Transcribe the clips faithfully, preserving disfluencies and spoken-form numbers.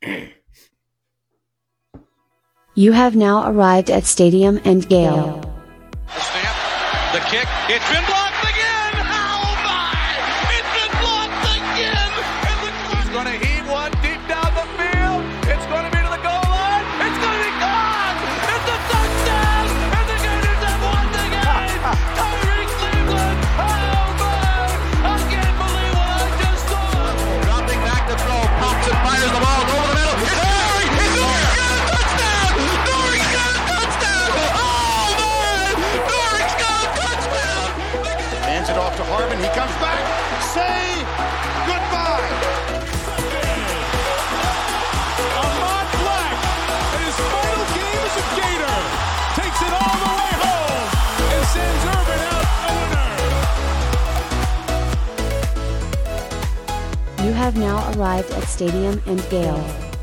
You have now arrived at Stadium and Gale. The snap, the kick, it's been blocked again! Oh my! It's been blocked again! And the he's going to heave one deep down the field. It's going to be to the goal line. It's going to be gone! It's a touchdown! And the Gators have won the game! Tyree Cleveland! Oh my! I can't believe what I just saw! Dropping back to throw, pops and fires the ball over the middle. It's Nori! It's Nori! Got a touchdown! Nori's got a touchdown! Oh my! Nori's got a touchdown! Hands it off to Harmon. He comes back. Say goodbye. Ahmad Black, in his final game as a Gator, takes it all the way home and sends Urban out a winner. You have now arrived at Stadium and Gale.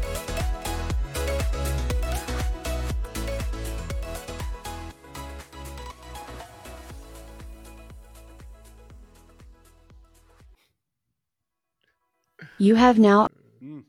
You have now Mm.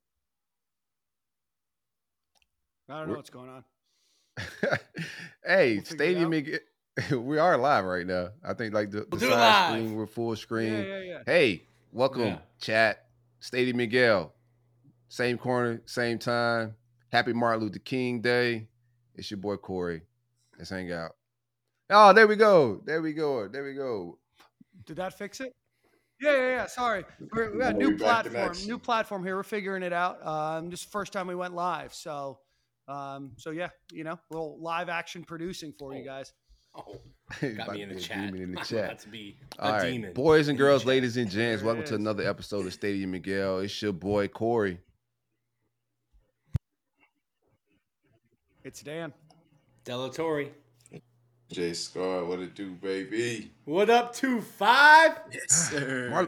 I don't know what's going on. Hey, We'll figure it Stadium, out. and- we are live right now. I think like the, the We'll do it side live. screen, we're full screen. Yeah, yeah, yeah. Hey, welcome, Yeah. chat. Stadium Miguel, same corner, same time. Happy Martin Luther King Day. It's your boy Corey. Let's hang out. Oh, there we go. There we go. There we go. Did that fix it? Yeah, yeah, yeah. Sorry. We're, we got a We'll new be back to platform. next. New platform here. We're figuring it out. Um, this is the first time we went live. So, um, so yeah, you know, a little live action producing for you guys. Oh, About got me in to the be a chat. demon in the I'm chat. about to be a All right, demon. boys and in the girls, chat. ladies and gents, There welcome it to is. another episode of Stadium Miguel. It's your boy Corey. It's Dan. Delatorre. Jay Scar, what it do, baby? What up, two five? Yes, sir. Mar-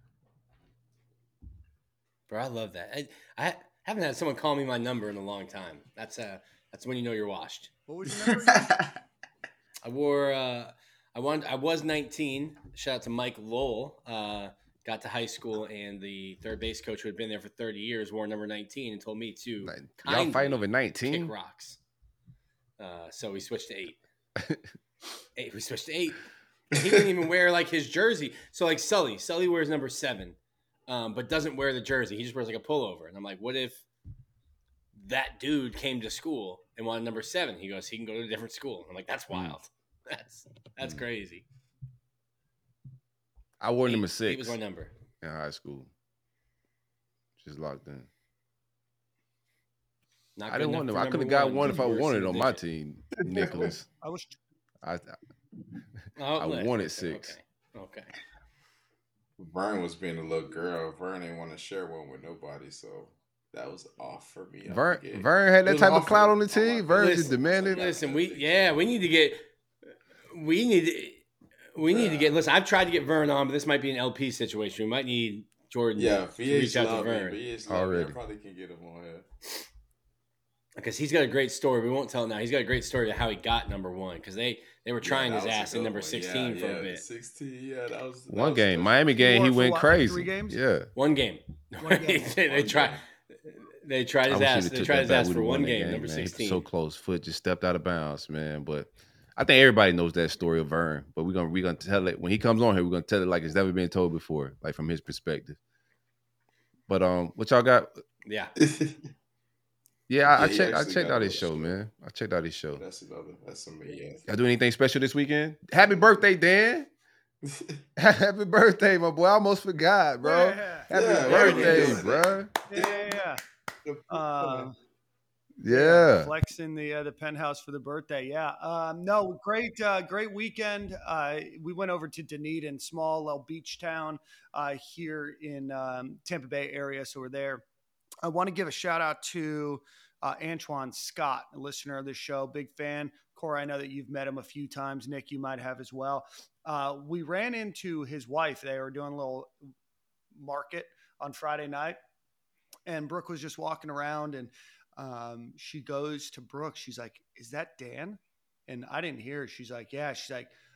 Bro, I love that. I, I haven't had someone call me my number in a long time. That's uh, that's when you know you're washed. What was your number? I wore. Uh, I wanted. I was nineteen. Shout out to Mike Lowell. Uh, got to high school, and the third base coach who had been there for thirty years wore number nineteen and told me to Y'all kindly fighting over kick nineteen? rocks. Uh, so we switched to eight. eight. We switched to eight. He didn't even wear like his jersey. So like Sully, Sully wears number seven, um, but doesn't wear the jersey. He just wears like a pullover. And I'm like, what if that dude came to school and wanted number seven? He goes, he can go to a different school. I'm like, that's wild. That's that's Mm. crazy. I wore number Eight- six Eight was my number. in high school. Just locked in. Not I good didn't enough want them. for I number could have got one. one if I You were wanted on my single team, Nicholas. I was. I Oh, I listen, wanted okay, six. Okay. okay. Vern was being a little girl. Vern didn't want to share one with nobody, so that was off for me. out Vern, the gate. Vern had It that was type of off clout for- on the oh, team. my Vern God. just demanded. Listen, we yeah, we need to get we need to, we need to get listen, I've tried to get Vern on, but this might be an L P situation. We might need Jordan Yeah, to V H reach out to love me. Vern. V H love me. I Already. probably can get him on here. Because he's got a great story. We won't tell it now. He's got a great story of how he got number one. Because they, they were trying Yeah, his that was a ass in good number one. sixteen Yeah, for yeah, a the bit. sixteen, yeah, that was that One was game, good. Miami game, he wore for went what, crazy. three games? Yeah, One game. One game. they they One tried game. they tried I his wish he'd ass. have They took tried that his back. ass We'd for have won one that game, game, number man. He was sixteen. so close, foot just stepped out of bounds, man. But I think everybody knows that story of Vern. But we're gonna we're gonna tell it when he comes on here. We're gonna tell it like it's never been told before, like from his perspective. But um, what y'all got? Yeah. Yeah, I, I Yeah, he checked. I actually checked got out a his show, little man. I checked out his show. That's another. That's some yeah. Y'all do anything special this weekend? Happy birthday, Dan! Happy birthday, my boy. I almost forgot, bro. Yeah, Happy Yeah, birthday, yeah. bro. yeah, yeah. yeah. Uh, Yeah. flexing the uh, the penthouse for the birthday. Yeah. Um, no, great, uh, great weekend. Uh, we went over to Dunedin, small little beach town uh, here in um, Tampa Bay area. So we're there. I want to give a shout out to uh, Antoine Scott, a listener of the show, big fan. Corey, I know that you've met him a few times. Nick, you might have as well. Uh, we ran into his wife. They were doing a little market on Friday night, and Brooke was just walking around, and um, she goes to Brooke. She's like, "Is that Dan?" And I didn't hear her. She's like, "Yeah." She's like,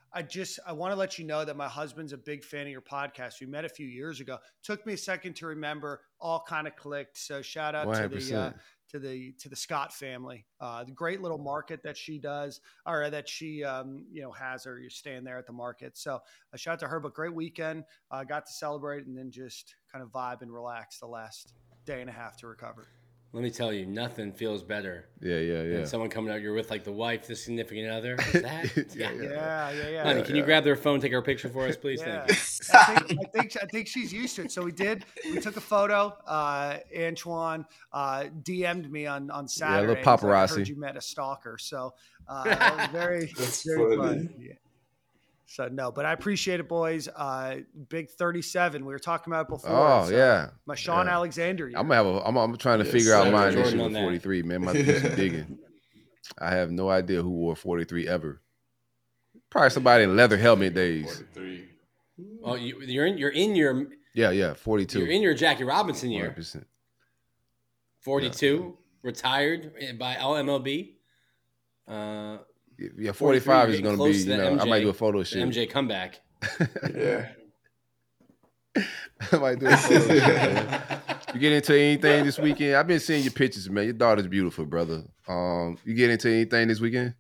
I just, I want to let you know that my husband's a big fan of your podcast. We met a few years ago. Took me a second to remember, all kind of clicked. So shout out one hundred to the, percent. uh, to the, to the Scott family, uh, the great little market that she does, or that she, um, you know, has, or you're staying there at the market. So a shout out to her, but great weekend. I uh, got to celebrate and then just kind of vibe and relax the last day and a half to recover. Let me tell you, nothing feels better. Yeah, yeah, yeah. than someone coming out, you're with like the wife, the significant other. Is that? yeah, yeah. yeah. Yeah, yeah, yeah. Honey, yeah. can you grab their phone, take our picture for us, please? Yeah. Thank you. I think, I think I think she's used to it. So we did. We took a photo. Uh, Antoine uh, D M'd me on on Saturday. little He's like, I paparazzi. heard you met a stalker. So uh, that was very That's very funny. fun. Yeah. So no, but I appreciate it, boys. Uh, big thirty-seven. We were talking about it before. Oh So yeah. my Sean Yeah. Alexander year. I'm gonna have a. I'm, I'm trying to Yes, figure out sir. mine this Jordan year on with that. forty-three. Man, might do some digging. I have no idea who wore forty-three ever. Probably somebody in leather helmet days. forty-three. Oh, you, you're in. You're in your. Yeah, yeah, forty-two. You're in your Jackie Robinson one hundred year. percent. forty-two, retired by L M L B. Uh, Yeah, forty-five is getting gonna close be. to You the know, M J, I might do a photo the shoot. M J comeback. Yeah. I might do a photo shoot. Man. You get into anything this weekend? I've been seeing your pictures, man. Your daughter's beautiful, brother. Um, you get into anything this weekend?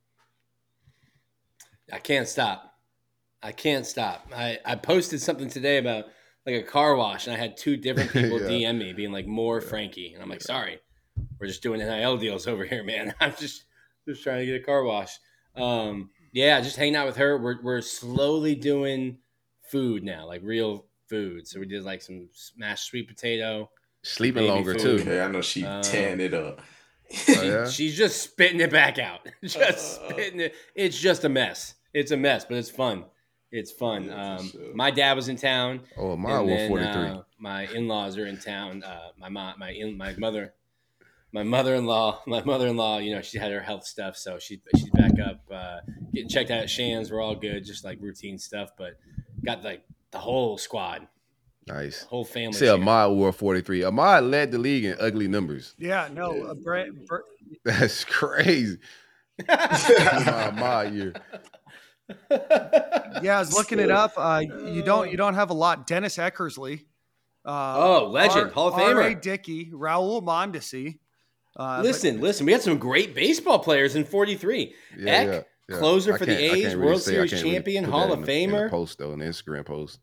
I can't stop. I can't stop. I, I posted something today about like a car wash, and I had two different people Yeah. D M me being like, more Frankie. And I'm like, sorry, we're just doing N I L deals over here, man. I'm just just trying to get a car wash. Um, yeah, just hanging out with her. We're, we're slowly doing food now, like real food. So we did like some mashed sweet potato. Sleeping Baby longer food. too. Okay, I know she Um, tearing it up. Oh, yeah? She's just spitting it back out. Just Uh. spitting it. It's just a mess. It's a mess, but it's fun. It's fun. Yeah, for Um, sure. my dad was in town. Oh, mine and wore then, forty-three. uh, my in-laws are in town. Uh, my mom, my in, my mother, my mother-in-law, my mother-in-law. You know, she had her health stuff, so she she's back up, uh, getting checked out at Shan's. We're all good, just like routine stuff. But got like the whole squad, Nice. whole family. See, here. Ahmad wore forty-three. Ahmad led the league in ugly numbers. Yeah, no, a brand, br- That's crazy. My Ahmad year. yeah, I was looking it up. Uh, you don't you don't have a lot. Dennis Eckersley. Uh, Oh, legend, Hall of R A Famer. Dickey, Raul Mondesi. Uh, but- Listen, listen. We had some great baseball players in forty-three. Yeah, Eck, yeah, yeah. closer I for the can't- I A's, can't really World say- I Series can't really champion, put Hall that of in the- in the Famer. post though, in the Instagram post.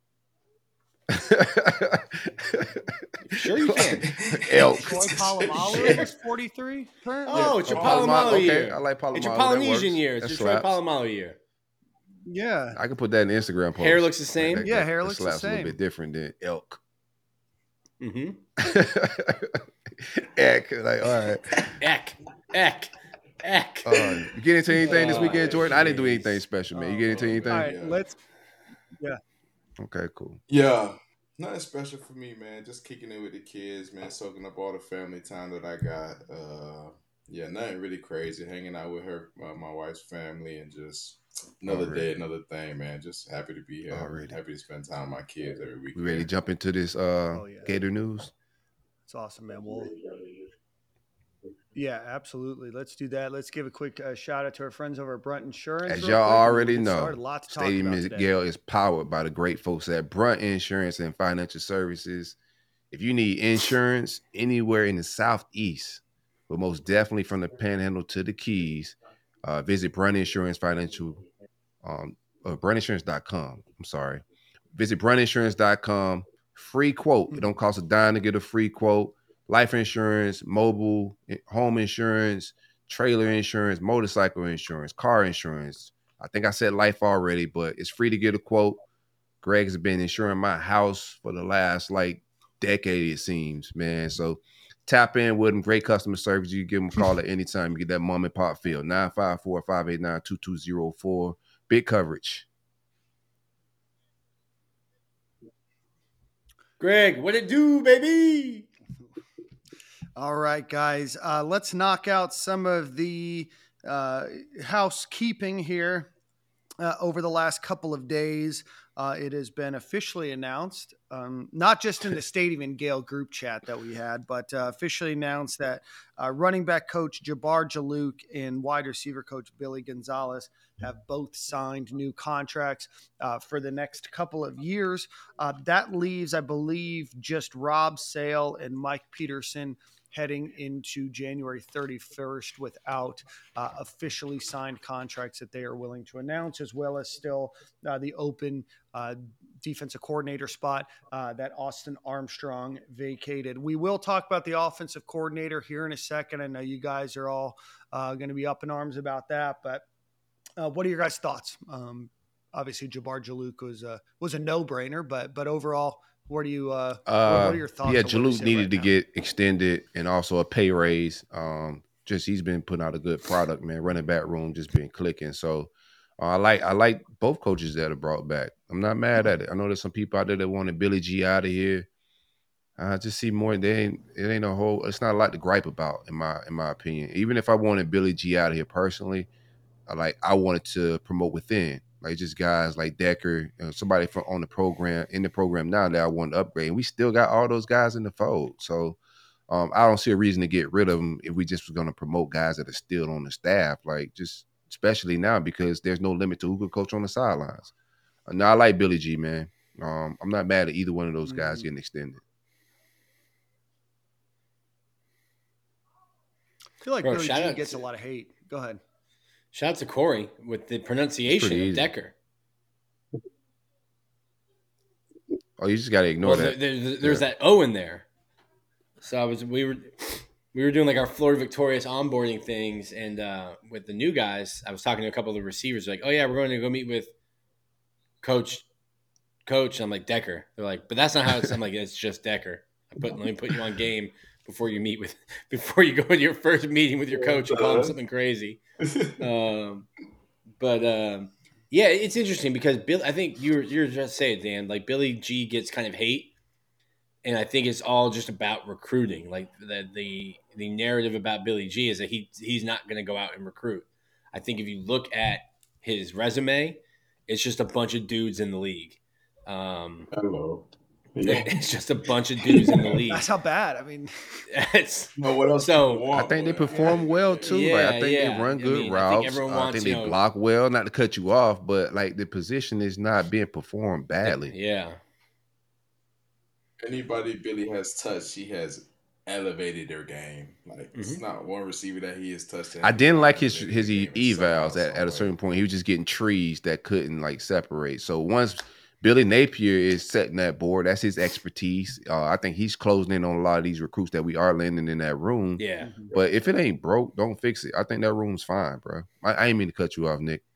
Sure you can. Elk. Troy Polamalu was forty-three currently. Oh, it's your Oh, Palomalu okay, year. I like Palomalu. It's your That Polynesian works. year. It's That your Troy slaps. Palomalu year. Yeah. I can put that in the Instagram post. Hair looks the same? That- Yeah, that- hair that looks the slaps a same. little bit different than elk. Mm-hmm. Eck, like all right. Eck, Eck, Eck. Uh, you get into anything this Oh, weekend, Jordan? I didn't do jeez. anything special, man. You get into anything? All right, Yeah. let's. Okay, cool. Yeah, nothing special for me, man. Just kicking it with the kids, man. Soaking up all the family time that I got. Uh, yeah, nothing really crazy. Hanging out with her, uh, my wife's family, and just another Already. day, another thing, man. Just happy to be here. Already. Happy to spend time with my kids every week. We ready to jump into this uh Oh, yeah. Gator news? It's awesome, man. We'll, yeah, absolutely. Let's do that. Let's give a quick uh, shout out to our friends over at Brunt Insurance. As real y'all quick, and we'll already get know, started. A lot to talk Stadium about today. Miguel is powered by the great folks at Brunt Insurance and Financial Services. If you need insurance anywhere in the Southeast, but most definitely from the Panhandle to the Keys, uh, visit Brunt Insurance Financial, um, uh, brunt insurance dot com. I'm sorry. Visit brunt insurance dot com. Free quote. It don't cost a dime to get a free quote. Life insurance, mobile, home insurance, trailer insurance, motorcycle insurance, car insurance. I think I said life already, but it's free to get a quote. Greg has been insuring my house for the last like decade, it seems, man. So tap in with them. Great customer service. You can give them a call at any time. You get that mom and pop feel. nine five four, five eight nine, two two zero four. Big coverage. Greg, what it do, baby? All right, guys. Uh, let's knock out some of the uh, housekeeping here. Uh, over the last couple of days, uh, it has been officially announced um, not just in the Stadium and Gale group chat that we had, but uh, officially announced that uh, running back coach Jabbar Jalouk and wide receiver coach Billy Gonzalez have both signed new contracts uh, for the next couple of years. Uh, that leaves, I believe, just Rob Sale and Mike Peterson heading into January thirty-first without uh, officially signed contracts that they are willing to announce, as well as still uh, the open uh, defensive coordinator spot uh, that Austin Armstrong vacated. We will talk about the offensive coordinator here in a second. I know you guys are all uh, going to be up in arms about that, but uh, what are your guys' thoughts? Um, obviously, Jabbar Jalouk was a, was a no-brainer, but but overall, What do you? Uh, uh, what are your thoughts? Yeah, on what we Jalouk say needed right to now? get extended and also a pay raise. Um, just he's been putting out a good product, man. Running back room just been clicking. So uh, I like I like both coaches that are brought back. I'm not mad at it. I know there's some people out there that wanted Billy G out of here. I just see more. They ain't it ain't a whole. It's not a lot to gripe about in my in my opinion. Even if I wanted Billy G out of here personally, I like I wanted to promote within. Like just guys like Decker, you know, somebody from on the program in the program now that I want to upgrade. And we still got all those guys in the fold. So um, I don't see a reason to get rid of them if we just was going to promote guys that are still on the staff. Like just especially now because there's no limit to who could coach on the sidelines. Uh, now I like Billy G, man. Um, I'm not mad at either one of those guys Mhm. getting extended. I feel like Bro, Billy shout G out gets to- a lot of hate. Go ahead. Shout out to Corey with the pronunciation pretty of easy. Decker. Oh, you just got to ignore Well, that. there, there, there's Yeah. that O in there. So I was we were we were doing like our Florida Victorious onboarding things, and uh, with the new guys, I was talking to a couple of the receivers, like, "Oh yeah, we're going to go meet with Coach Coach." And I'm like, "Decker." They're like, "But that's not how it's." I'm like, "It's just Decker." I put let me put you on game before you meet with before you go to your first meeting with your coach and call him something crazy. Um, but um, yeah, it's interesting because Bill. I think you're you're just saying, Dan. Like Billy G gets kind of hate, and I think it's all just about recruiting. Like the the the narrative about Billy G is that he he's not going to go out and recruit. I think if you look at his resume, it's just a bunch of dudes in the league. Um, Hello. Yeah. it's just a bunch of dudes in the league. That's how bad. I mean, It's, No, what else? So, do you want, I think they boy? perform well too. Yeah, like I think yeah. they run I good mean, I think routes. everyone Uh, I wants, think you they know- block well. Not to cut you off, but like the position is not being performed badly. yeah. Anybody Billy has touched, he has elevated their game. Like it's Mhm. not one receiver that he has touched. that I has didn't not like his elevated his their e- game in somehow, evals at, at a some certain way. point. He was just getting trees that couldn't like separate. So once Billy Napier is setting that board, that's his expertise. Uh, I think he's closing in on a lot of these recruits that we are landing in that room. Yeah. But if it ain't broke, don't fix it. I think that room's fine, bro. I, I ain't mean to cut you off, Nick.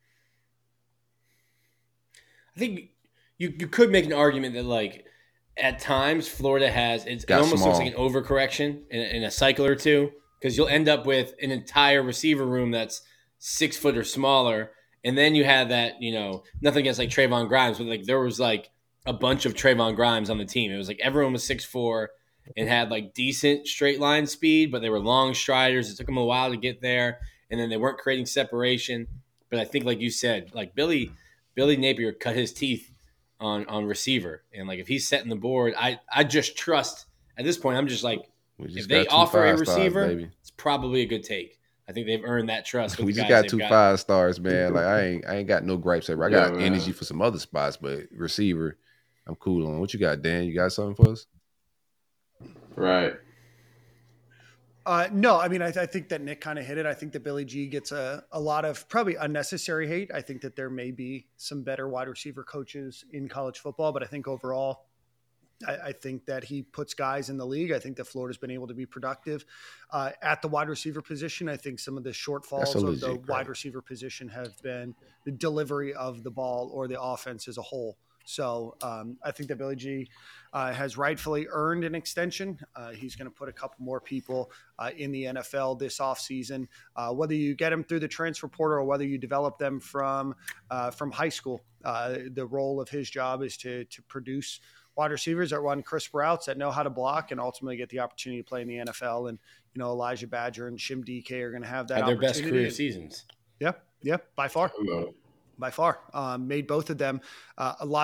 I think you, you could make an argument that like at times Florida has it's, it Got almost small. looks like an overcorrection in, in a cycle or two because you'll end up with an entire receiver room that's six foot or smaller, and then you have that you know nothing against like Trayvon Grimes, but like there was like a bunch of Trayvon Grimes on the team. It was like everyone was six four and had like decent straight line speed, but they were long striders. It took them a while to get there, and then they weren't creating separation. But I think, like you said, like Billy Billy Napier cut his teeth on on receiver, and like if he's setting the board, I I just trust at this point. I'm just like We just if they got two offer a five stars, receiver, baby. it's probably a good take. I think they've earned that trust. With We the just guys got they've two got. five stars, man. Like I ain't I ain't got no gripes ever. I Yeah, got man. energy for some other spots, but receiver, I'm cool on. What you got, Dan? You got something for us? Right. Uh, no, I mean, I, I think that Nick kind of hit it. I think that Billy G gets a, a lot of probably unnecessary hate. I think that there may be some better wide receiver coaches in college football, but I think overall, I, I think that he puts guys in the league. I think that Florida's been able to be productive uh, at the wide receiver position. I think some of the shortfalls That's a of legit the grade. wide receiver position have been the delivery of the ball or the offense as a whole. So um, I think that Billy G uh, has rightfully earned an extension. Uh, he's going to put a couple more people uh, in the N F L this offseason. Uh, whether you get them through the transfer portal or whether you develop them from uh, from high school, uh, the role of his job is to to produce wide receivers that run crisp routes, that know how to block, and ultimately get the opportunity to play in the N F L. And you know, Elijah Badger and Shim D K are going to have that Had their opportunity. best career And- seasons. Yeah, yeah, by far. Hello. By far, um, made both of them uh, a lot of money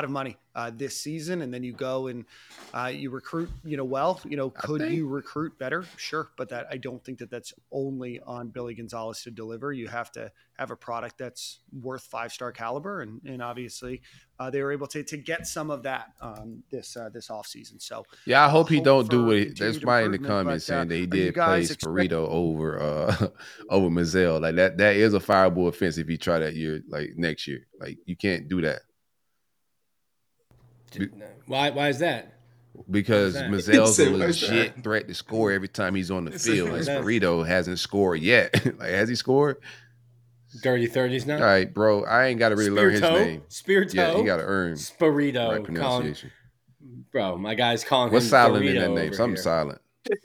uh, this season, and then you go and uh, you recruit, you know, well, you know, could think- you recruit better? Sure. But that, I don't think that that's only on Billy Gonzalez to deliver. You have to have a product that's worth five-star caliber. And, and obviously uh, they were able to, to get some of that um, this, uh, this off season. So Yeah, I hope he hope don't do for what he, continued there's somebody in the improvement, comments but, uh, saying that he are you did play guys expect- Spirito over uh over Mazzell. Like that that is a fireable offense if you try that year, like next year. Like you can't do that. Why? Why is that? Because that? Mazzell's Say, a what's legit that? threat to score every time he's on the Say, field. And what's that? Spirito hasn't scored yet. Like, has he scored? Dirty thirties now. All right, bro. I ain't got to really learn his Spirito? name. Spirito. Yeah, he got to earn Spirito. right Calling, pronunciation. bro, my guy's calling What's him silent in Dorito that name? over Something here. silent.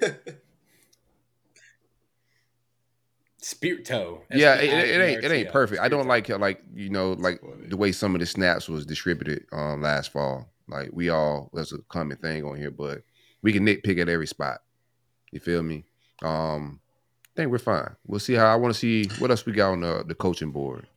Spirito. Yeah, it, it ain't it ain't S P I R T O. perfect. I don't Spirito. like like you know like funny. the way some of the snaps was distributed um last fall. Like we all that's a common thing on here, but we can nitpick at every spot. You feel me? Um, I think we're fine. We'll see how I want to see what else we got on the the coaching board.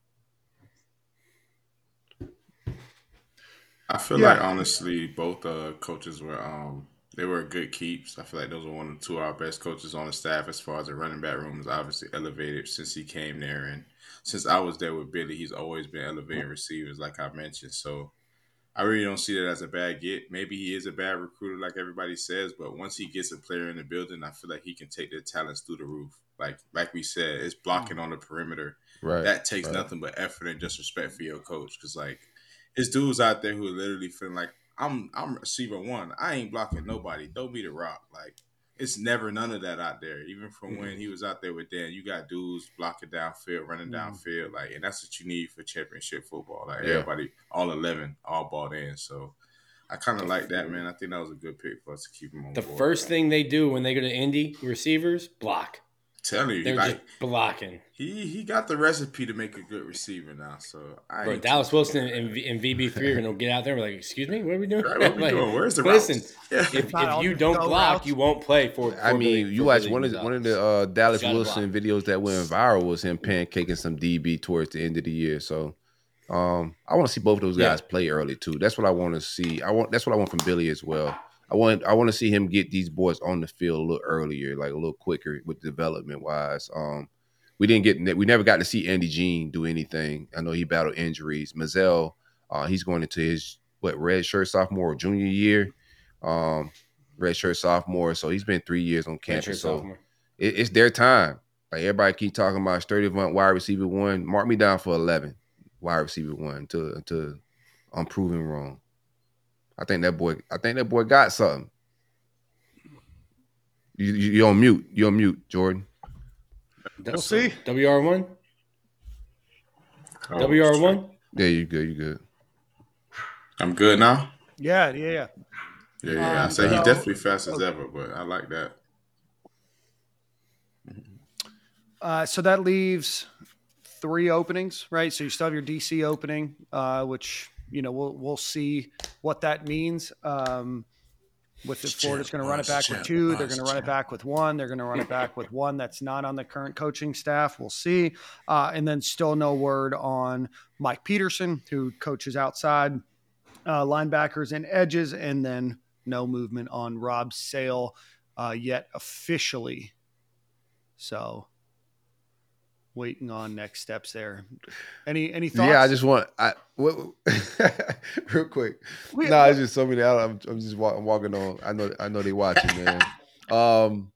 I feel Yeah. like honestly, both uh, coaches were um they were good keeps. I feel like those were one of two of our best coaches on the staff as far as the running back room is obviously elevated since he came there, and since I was there with Billy, he's always been elevating receivers, like I mentioned. So I really don't see that as a bad get. Maybe he is a bad recruiter, like everybody says, but once he gets a player in the building, I feel like he can take their talents through the roof. Like like we said, it's blocking on the perimeter. Right. That takes right. nothing but effort and just respect for your coach. Because like, it's dudes out there who are literally feeling like I'm I'm receiver one. I ain't blocking nobody. Throw me the rock. Like it's never none of that out there. Even from Mm-hmm. when he was out there with Dan, you got dudes blocking downfield, running Mhm. downfield. Like, and that's what you need for championship football. Like Yeah. everybody, all eleven, all bought in. So I kind of like that, man. I think that was a good pick for us to keep him on The board. first thing they do when they go to Indy, receivers block. Telling you, They're like just blocking. he he got the recipe to make a good receiver now. So I Bro, ain't Dallas too- Wilson and, V- and V B three are gonna get out there and be like, "Excuse me, what are we doing? Right, what we Like, doing? Where's the listen, routes? Yeah. if, Not all if you the don't go block, routes. you won't play for." for I mean, Billy, you for watch Billy one of the, one of the Gonzalez. uh, Dallas gotta Wilson block. videos that went viral was him pancaking some D B towards the end of the year. So um, I want to see both of those guys Yeah. play early too. That's what I want to see. I want that's what I want from Billy as well. I want I want to see him get these boys on the field a little earlier, like a little quicker with development wise. Um, we didn't get we never got to see Andy Jean do anything. I know he battled injuries. Mazzell, uh, he's going into his what red shirt sophomore or junior year, um, red shirt sophomore. So he's been three years on Redshirt campus. So sophomore. it, it's their time. Like everybody keep talking about sturdy Vaughn, wide receiver one. Mark me down for eleven, wide receiver one until until I'm proven wrong. I think that boy. I think that boy got something. You you you on mute. You on mute, Jordan. We'll see. W R one. Oh, W R one. Yeah, you good. You good. I'm good now. Yeah, yeah, yeah. Yeah, yeah. I Um, say he's so- definitely fast as ever, but I like that. Uh, so that leaves three openings, right? So you still have your D C opening, uh, which you know we'll we'll see what that means. Um, with the Florida's going to run it back with two, they're going to run it back with one, they're going to run it back with one that's not on the current coaching staff. We'll see, uh, and then still no word on Mike Peterson, who coaches outside uh, linebackers and edges, and then no movement on Rob Sale uh, yet officially. So. Waiting on next steps there. Any any thoughts? Yeah, I just want I what, real quick. We- No, nah, it's just so many. I'm, I'm just walk, I'm walking on. I know I know they watching, man. Um,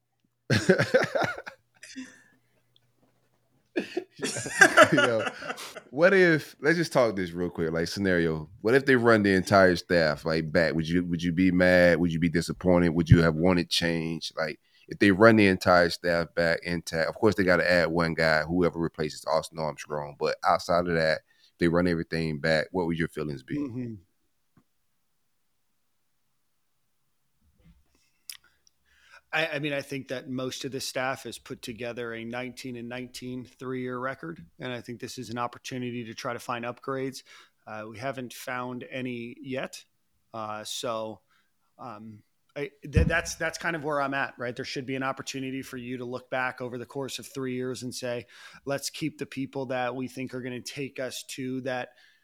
you know, what if let's just talk this real quick, like scenario. What if they run the entire staff like back? Would you would you be mad? Would you be disappointed? Would you have wanted change? Like if they run the entire staff back intact, of course they got to add one guy, whoever replaces Austin Armstrong. But outside of that, if they run everything back, what would your feelings be? Mhm. I, I mean, I think that most of the staff has put together a nineteen and nineteen three-year record, and I think this is an opportunity to try to find upgrades. Uh, we haven't found any yet, uh, so um, I, th- that's that's kind of where I'm at. Right, there should be an opportunity for you to look back over the course of three years and say, let's keep the people that we think are going to take us to that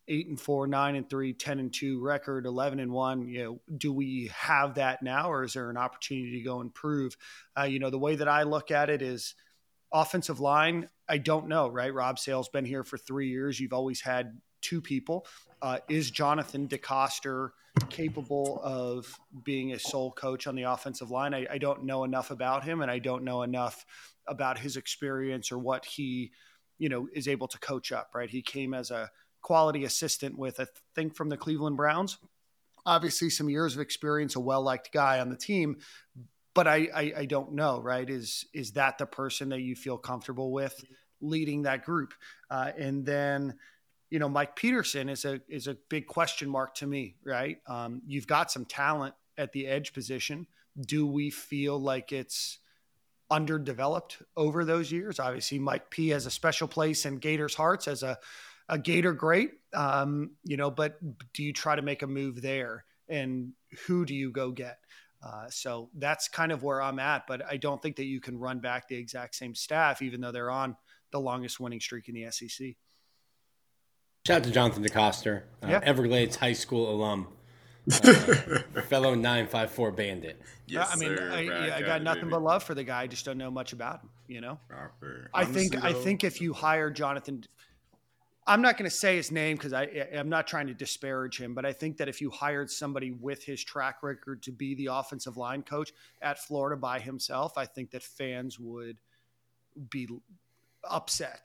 eight and four, nine and three, ten and two record, eleven and one. You know, do we have that now, or is there an opportunity to go improve? Uh, you know, the way that I look at it is offensive line. I don't know, right? Rob Sale's been here for three years. You've always had two people. Uh, is Jonathan DeCoster capable of being a sole coach on the offensive line? I, I don't know enough about him, and I don't know enough about his experience or what he, you know, is able to coach up, right? He came as a quality assistant with, I think, from the Cleveland Browns. Obviously some years of experience, a well-liked guy on the team, but I, I, I don't know, right? Is, is that the person that you feel comfortable with leading that group? Uh, and then, you know, Mike Peterson is a, is a big question mark to me, right? Um, you've got some talent at the edge position. Do we feel like it's underdeveloped over those years? Obviously Mike P has a special place in Gators' hearts as a, a Gator great, um, you know, but do you try to make a move there, and who do you go get? Uh, so that's kind of where I'm at, but I don't think that you can run back the exact same staff, even though they're on the longest winning streak in the S E C. Shout out to Jonathan DeCoster, uh, yeah. Everglades High School alum, uh, fellow nine five four bandit. Yes, I mean, sir, I, yeah, I got nothing but love for the guy. I just don't know much about him, you know? Proper. I think, though, I think if you hire Jonathan, I'm not going to say his name because I I'm not trying to disparage him, but I think that if you hired somebody with his track record to be the offensive line coach at Florida by himself, I think that fans would be upset.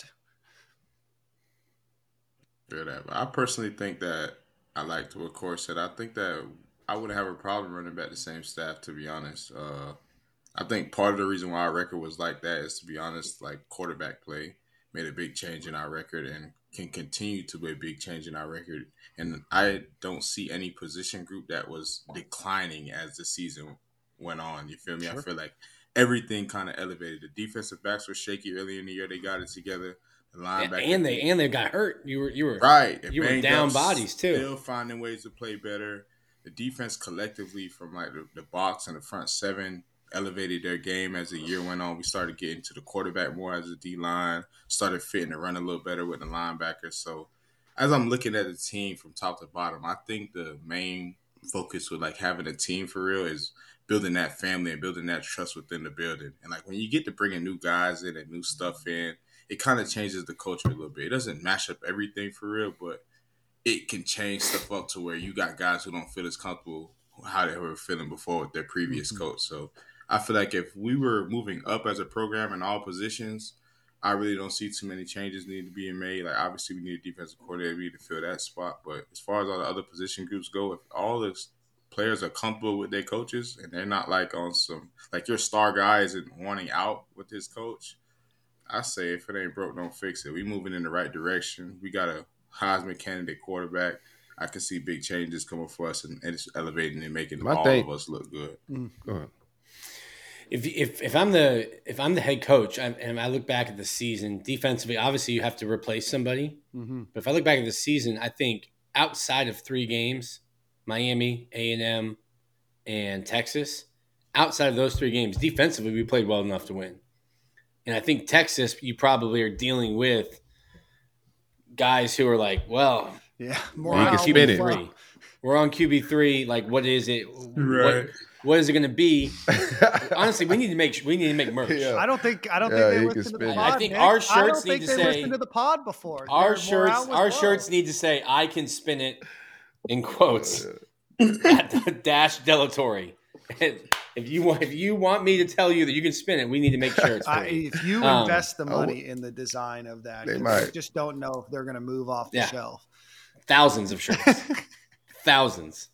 Yeah, that. I personally think that I liked what Corey said. I think that I wouldn't have a problem running back the same staff, to be honest. Uh, I think part of the reason why our record was like that is, to be honest, like quarterback play made a big change in our record and can continue to be a big change in our record. And I don't see any position group that was declining as the season went on. You feel me? Sure. I feel like everything kind of elevated. The defensive backs were shaky early in the year. They got it together. The linebacker and they and they got hurt. You were you were right. You were down bodies too. Still finding ways to play better. The defense collectively, from like the, the box and the front seven, elevated their game as the year went on. We started getting to the quarterback more as a D line. Started fitting the run a little better with the linebackers. So as I'm looking at the team from top to bottom, I think the main focus with like having a team for real is building that family and building that trust within the building. And like when you get to bringing new guys in and new stuff in, it kind of changes the culture a little bit. It doesn't mash up everything for real, but it can change stuff up to where you got guys who don't feel as comfortable how they were feeling before with their previous mm-hmm. coach. So I feel like if we were moving up as a program in all positions, I really don't see too many changes need to be made. Like obviously we need a defensive coordinator, we need to fill that spot. But as far as all the other position groups go, if all the players are comfortable with their coaches and they're not like on some, like your star guy isn't wanting out with his coach, I say if it ain't broke, don't fix it. We moving in the right direction. We got a Heisman candidate quarterback. I can see big changes coming for us, and it's elevating and making My all thing. of us look good. Mm. Go ahead. If if if I'm the if I'm the head coach I, and I look back at the season defensively, obviously you have to replace somebody. Mm-hmm. But if I look back at the season, I think outside of three games, Miami, A and M, and Texas, outside of those three games, defensively we played well enough to win. And I think Texas, you probably are dealing with guys who are like, well, yeah, more on Q B three. We're on Q B three. Like, what is it? Right. What, what is it going to be? Honestly, we need to make we need to make merch. Yeah. I don't think I don't yeah, think they listen to the pod. I think Nick. our shirts I don't need think to they say listened to the pod before. Our Their shirts our low. shirts need to say I can spin it in quotes at the dash Delatory. If you want, if you want me to tell you that you can spin it, we need to make sure it's free. Uh, if you um, invest the money in the design of that, they might. just don't know if they're going to move off the yeah. shelf. Thousands of shirts, thousands.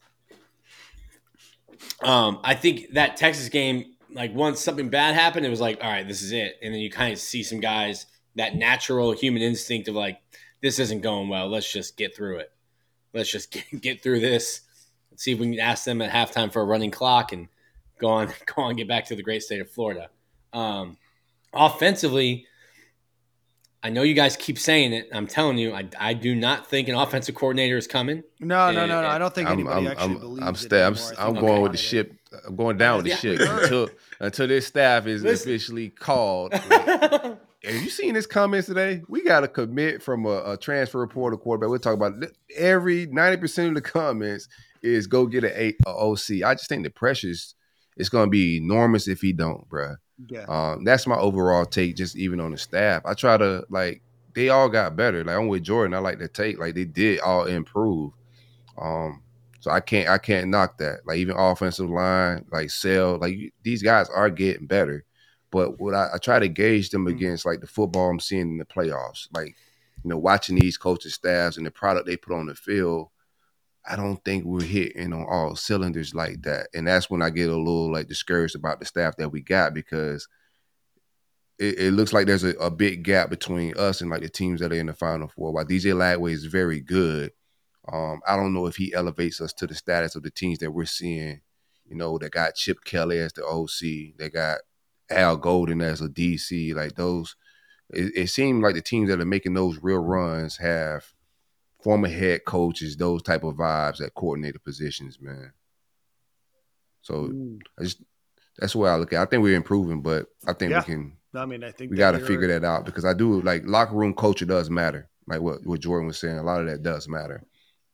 Um, I think that Texas game, like once something bad happened, it was like, all right, this is it. And then you kind of see some guys, that natural human instinct of like, this isn't going well. Let's just get through it. Let's just get, get through this. Let's see if we can ask them at halftime for a running clock and go on, go on and get back to the great state of Florida. Um, offensively, I know you guys keep saying it. I'm telling you, I, I do not think an offensive coordinator is coming. No, no, no, no. I don't think I'm, anybody I'm, actually I'm, believes I'm it sta- I'm, anymore. I'm okay. going with the ship. I'm going down with the yeah. ship until until this staff is Listen. officially called. have you seen his comments today? We got to commit from a, a transfer portal quarterback. We're talking about every ninety percent of the comments is go get an eight, a O C. I just think the pressure's it's going to be enormous if he don't, bro. Yeah. Um, that's my overall take, just even on the staff. I try to, like, they all got better. Like, I'm with Jordan. I like the take. Like, they did all improve. Um, so I can't I can't knock that. Like, even offensive line, like, Sell, like, these guys are getting better. But what I, I try to gauge them against, like, the football I'm seeing in the playoffs. Like, you know, watching these coaching staffs and the product they put on the field, I don't think we're hitting on all cylinders like that. And that's when I get a little, like, discouraged about the staff that we got, because it, it looks like there's a, a big gap between us and, like, the teams that are in the Final Four. While D J Lagway is very good, um, I don't know if he elevates us to the status of the teams that we're seeing, you know, that got Chip Kelly as the O C, they got Al Golden as a D C, like those. It, it seemed like the teams that are making those real runs have former head coaches, those type of vibes at coordinator positions, man. So mm. I just that's the way I look at it. I think we're improving, but I think yeah. we can. I mean, I think we got to figure that out, because I do like locker room culture does matter. Like what, what Jordan was saying, a lot of that does matter.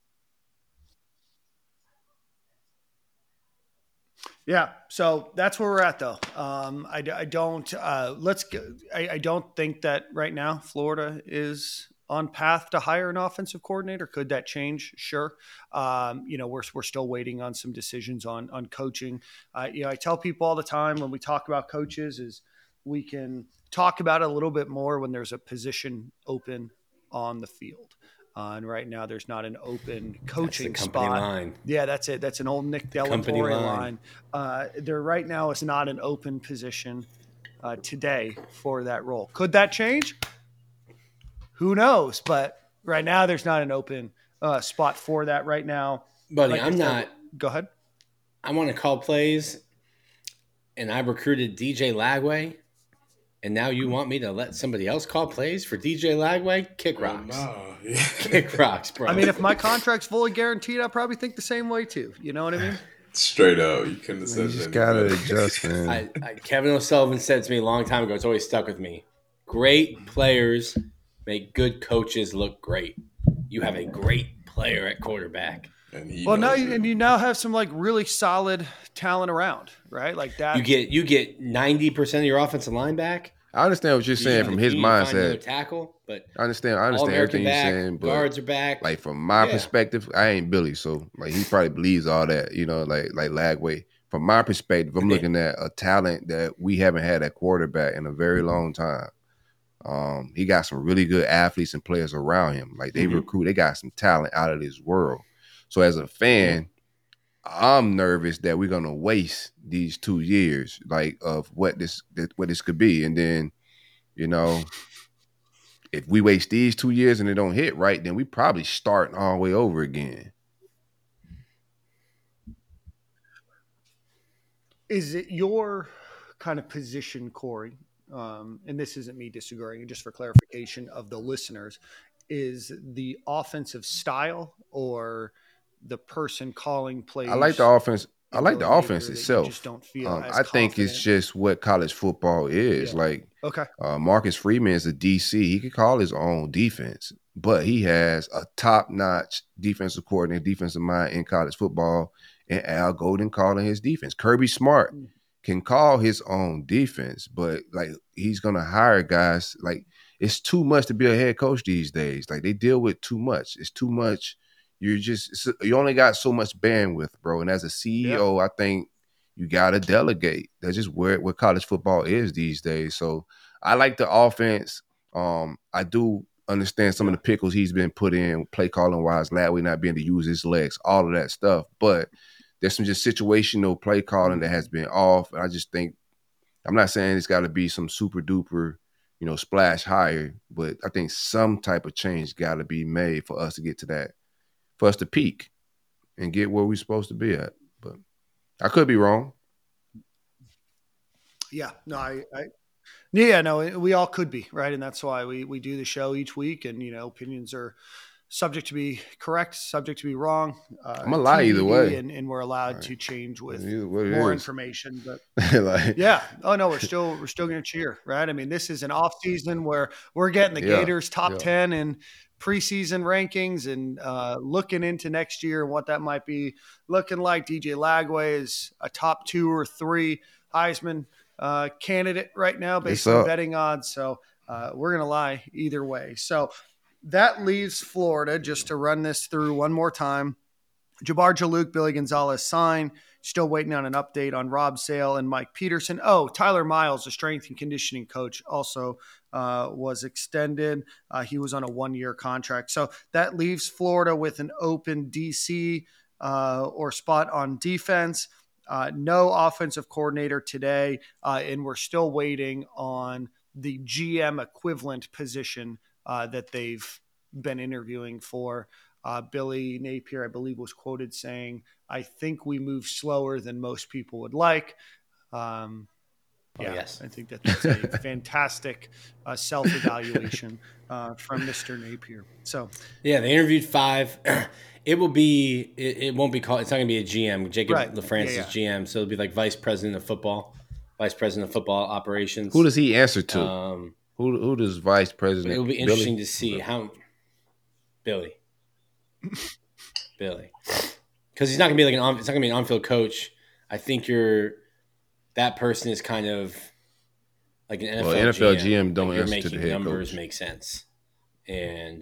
Yeah, so that's where we're at, though. Um, I, I don't uh, let's. Go, I, I don't think that right now Florida is on path to hire an offensive coordinator. Could that change? Sure. Um, you know, we're we're still waiting on some decisions on on coaching. Uh, you know, I tell people all the time when we talk about coaches is we can talk about it a little bit more when there's a position open on the field. Uh, and right now, there's not an open coaching that's the company spot. Line. Yeah, that's it. That's an old Nick Dellatore line. line. Uh, there right now is not an open position uh, today for that role. Could that change? Who knows? But right now, there's not an open uh, spot for that right now. Buddy, like I'm said, not. Go ahead. I want to call plays, and I recruited D J Lagway. And now you want me to let somebody else call plays for D J Lagway? Kick rocks. Oh, no. Yeah. Kick rocks, bro. I mean, if my contract's fully guaranteed, I probably think the same way too. You know what I mean? Straight up. You couldn't have said that. You just got to adjust, man. I, I, Kevin O'Sullivan said to me a long time ago, it's always stuck with me. Great players make good coaches look great. You have a great player at quarterback. And he well, now it. you, and you now have some like really solid talent around, right? Like that. You get you get ninety percent of your offensive line back. I understand what you're saying from his mindset. Tackle, but I understand. I understand everything back, you're saying. But guards are back. Like from my yeah. perspective, I ain't Billy, so like he probably believes all that. You know, like like Lagway. From my perspective, I'm looking at a talent that we haven't had at quarterback in a very long time. Um, he got some really good athletes and players around him. Like they mm-hmm. recruit, they got some talent out of this world. So as a fan, mm-hmm. I'm nervous that we're gonna waste these two years, like of what this what this could be, and then, you know, if we waste these two years and it don't hit right, then we probably start all the way over again. Is it your kind of position, Corey? Um, and this isn't me disagreeing, just for clarification of the listeners, is the offensive style or the person calling plays? I like the offense. I like the offense itself. Just don't feel um, as I think confident. It's just what college football is. Yeah. Like, okay, uh, Marcus Freeman is a D C. He could call his own defense, but he has a top-notch defensive coordinator, defensive mind in college football, and Al Golden calling his defense. Kirby Smart mm. can call his own defense, but like he's gonna hire guys. Like it's too much to be a head coach these days. Like they deal with too much. It's too much. You're just you only got so much bandwidth, bro. And as a C E O, yeah. I think you gotta delegate. That's just where where college football is these days. So I like the offense. Um, I do understand some of the pickles he's been put in, play calling wise, Lagway not being able to use his legs, all of that stuff. But there's some just situational play calling that has been off. And I just think I'm not saying it's got to be some super duper, you know, splash higher, but I think some type of change got to be made for us to get to that. For us to peak and get where we're supposed to be at. But I could be wrong. Yeah, no, I, I yeah, no, we all could be, right? And that's why we, we do the show each week, and, you know, opinions are subject to be correct, subject to be wrong. Uh, I'm gonna lie either way, and, and we're allowed right. to change with what it more is. information. But like, yeah, oh no, we're still we're still gonna cheer, right? I mean, this is an off season where we're getting the yeah, Gators top yeah. ten in preseason rankings and uh, looking into next year and what that might be looking like. D J Lagway is a top two or three Heisman uh, candidate right now based It's on up. betting odds. So uh, we're gonna lie either way. So that leaves Florida. Just to run this through one more time. Jabbar Jalouk, Billy Gonzalez sign. Still waiting on an update on Rob Sale and Mike Peterson. Oh, Tyler Miles, the strength and conditioning coach, also uh, was extended. Uh, he was on a one-year contract. So that leaves Florida with an open D C uh, or spot on defense. Uh, no offensive coordinator today, uh, and we're still waiting on the G M equivalent position uh, that they've been interviewing for. Uh, Billy Napier, I believe, was quoted saying, I think we move slower than most people would like. Um, yeah, oh, yes. I think that that's a fantastic uh, self-evaluation uh, from Mister Napier. So, yeah, they interviewed five. It will be, it, it won't be called, it's not going to be a G M. Jacob Right. LaFrance Yeah, yeah. is G M, so it'll be like vice president of football, vice president of football operations. Who does he answer to? Um, who who does vice president? it will be Billy? interesting to see how Billy, Billy, because he's not gonna be like an on, it's not gonna be an on-field coach. I think you're that person is kind of like an N F L, Well, N F L G M. G M don't like you're answer to making the head numbers coach. make sense, and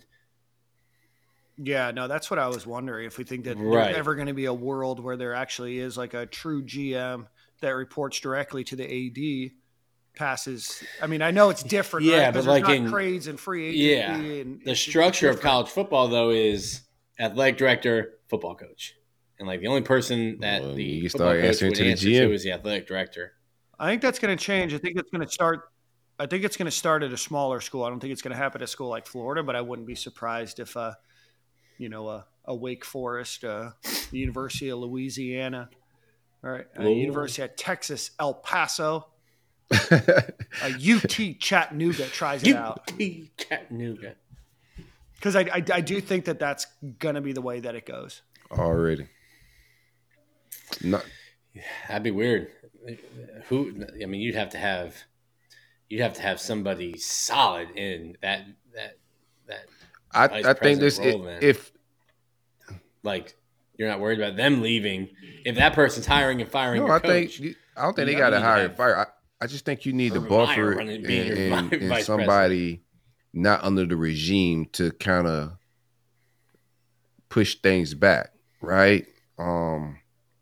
yeah, no, that's what I was wondering. If we think that Right. there's ever going to be a world where there actually is like a true G M that reports directly to the A D, passes. I mean, I know it's different, Yeah, right? but 'Cause like there's in- not grades and free yeah, agency. And the it's structure of different. college football though is athletic director, football coach, and like the only person that Well, the you can football start coach answering would to the answer G M. to is the athletic director. I think that's going to change. I think it's going to start. I think it's going to start at a smaller school. I don't think it's going to happen at a school like Florida, but I wouldn't be surprised if, uh, you know, a, a Wake Forest, uh, the University of Louisiana, all right, a Ooh. University of Texas, El Paso, a U T Chattanooga tries it out. Chattanooga. Because I, I, I do think that that's going to be the way that it goes. Already. Not, That'd be weird. Who? I mean, you'd have to have, you'd have to have somebody solid in that that that. I, vice I think this president role, if, then. if Like you're not worried about them leaving. If that person's hiring and firing no, your I coach, think I don't think you they don't got to need to hire have and fire. I, I just think you need the Urban Meyer buffer running- and, being your and, vi- and vice somebody not under the regime to kind of push things back, right? Um,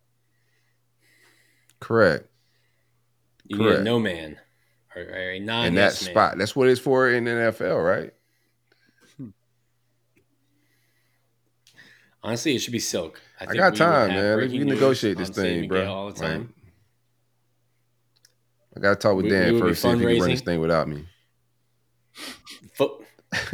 correct. you need correct. a no man or, or a non In that spot, that's what it's for in the N F L, right? Honestly, it should be Silk. I, think got we time, would have man. We breaking can news negotiate on this Steve thing, Miguel bro. all the time. Like, I got to talk with We- Dan we would be first, see if he can run this fundraising. thing without me. Foot,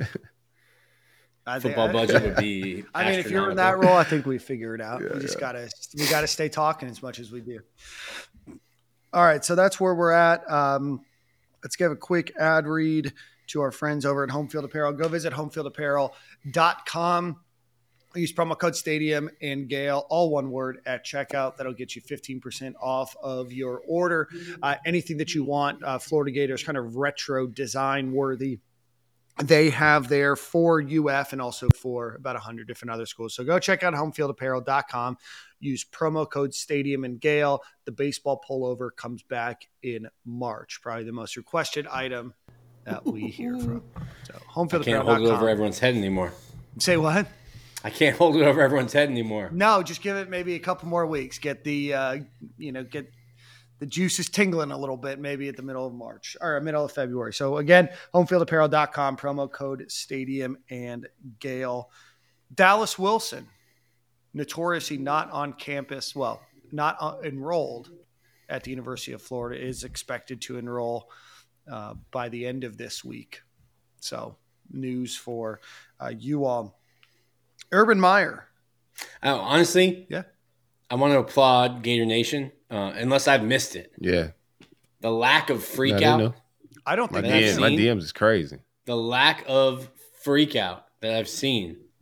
I think- football I- budget would be. I mean, if you're in that astronomical. role, I think we figure it out. Yeah, we just yeah. gotta we gotta stay talking as much as we do. All right, so that's where we're at. Um, let's give a quick ad read to our friends over at Home Field Apparel. Go visit home field apparel dot com. Use promo code Stadium and Gale, all one word, at checkout. That'll get you fifteen percent off of your order. Uh, anything that you want, uh, Florida Gators, kind of retro design worthy. They have there for U F and also for about one hundred different other schools. So go check out home field apparel dot com. Use promo code Stadium and Gale. The baseball pullover comes back in March. Probably the most requested item that we hear from. So home I field can't apparel hold dot it com. over everyone's head anymore. Say what? I can't hold it over everyone's head anymore. No, just give it maybe a couple more weeks. Get the, uh, you know, get the juices tingling a little bit, maybe at the middle of March or middle of February. So again, home field apparel dot com, promo code Stadium and Gale. Dallas Wilson, notoriously not on campus, well, not uh, enrolled at the University of Florida, is expected to enroll uh, by the end of this week. So news for uh, you all. Urban Meyer. Oh, honestly, Yeah. I want to applaud Gator Nation, uh, unless I've missed it. Yeah. The lack of freak No, they out, know. I don't My think I've D M, that's my seen- D Ms is crazy. the lack of freak out that I've seen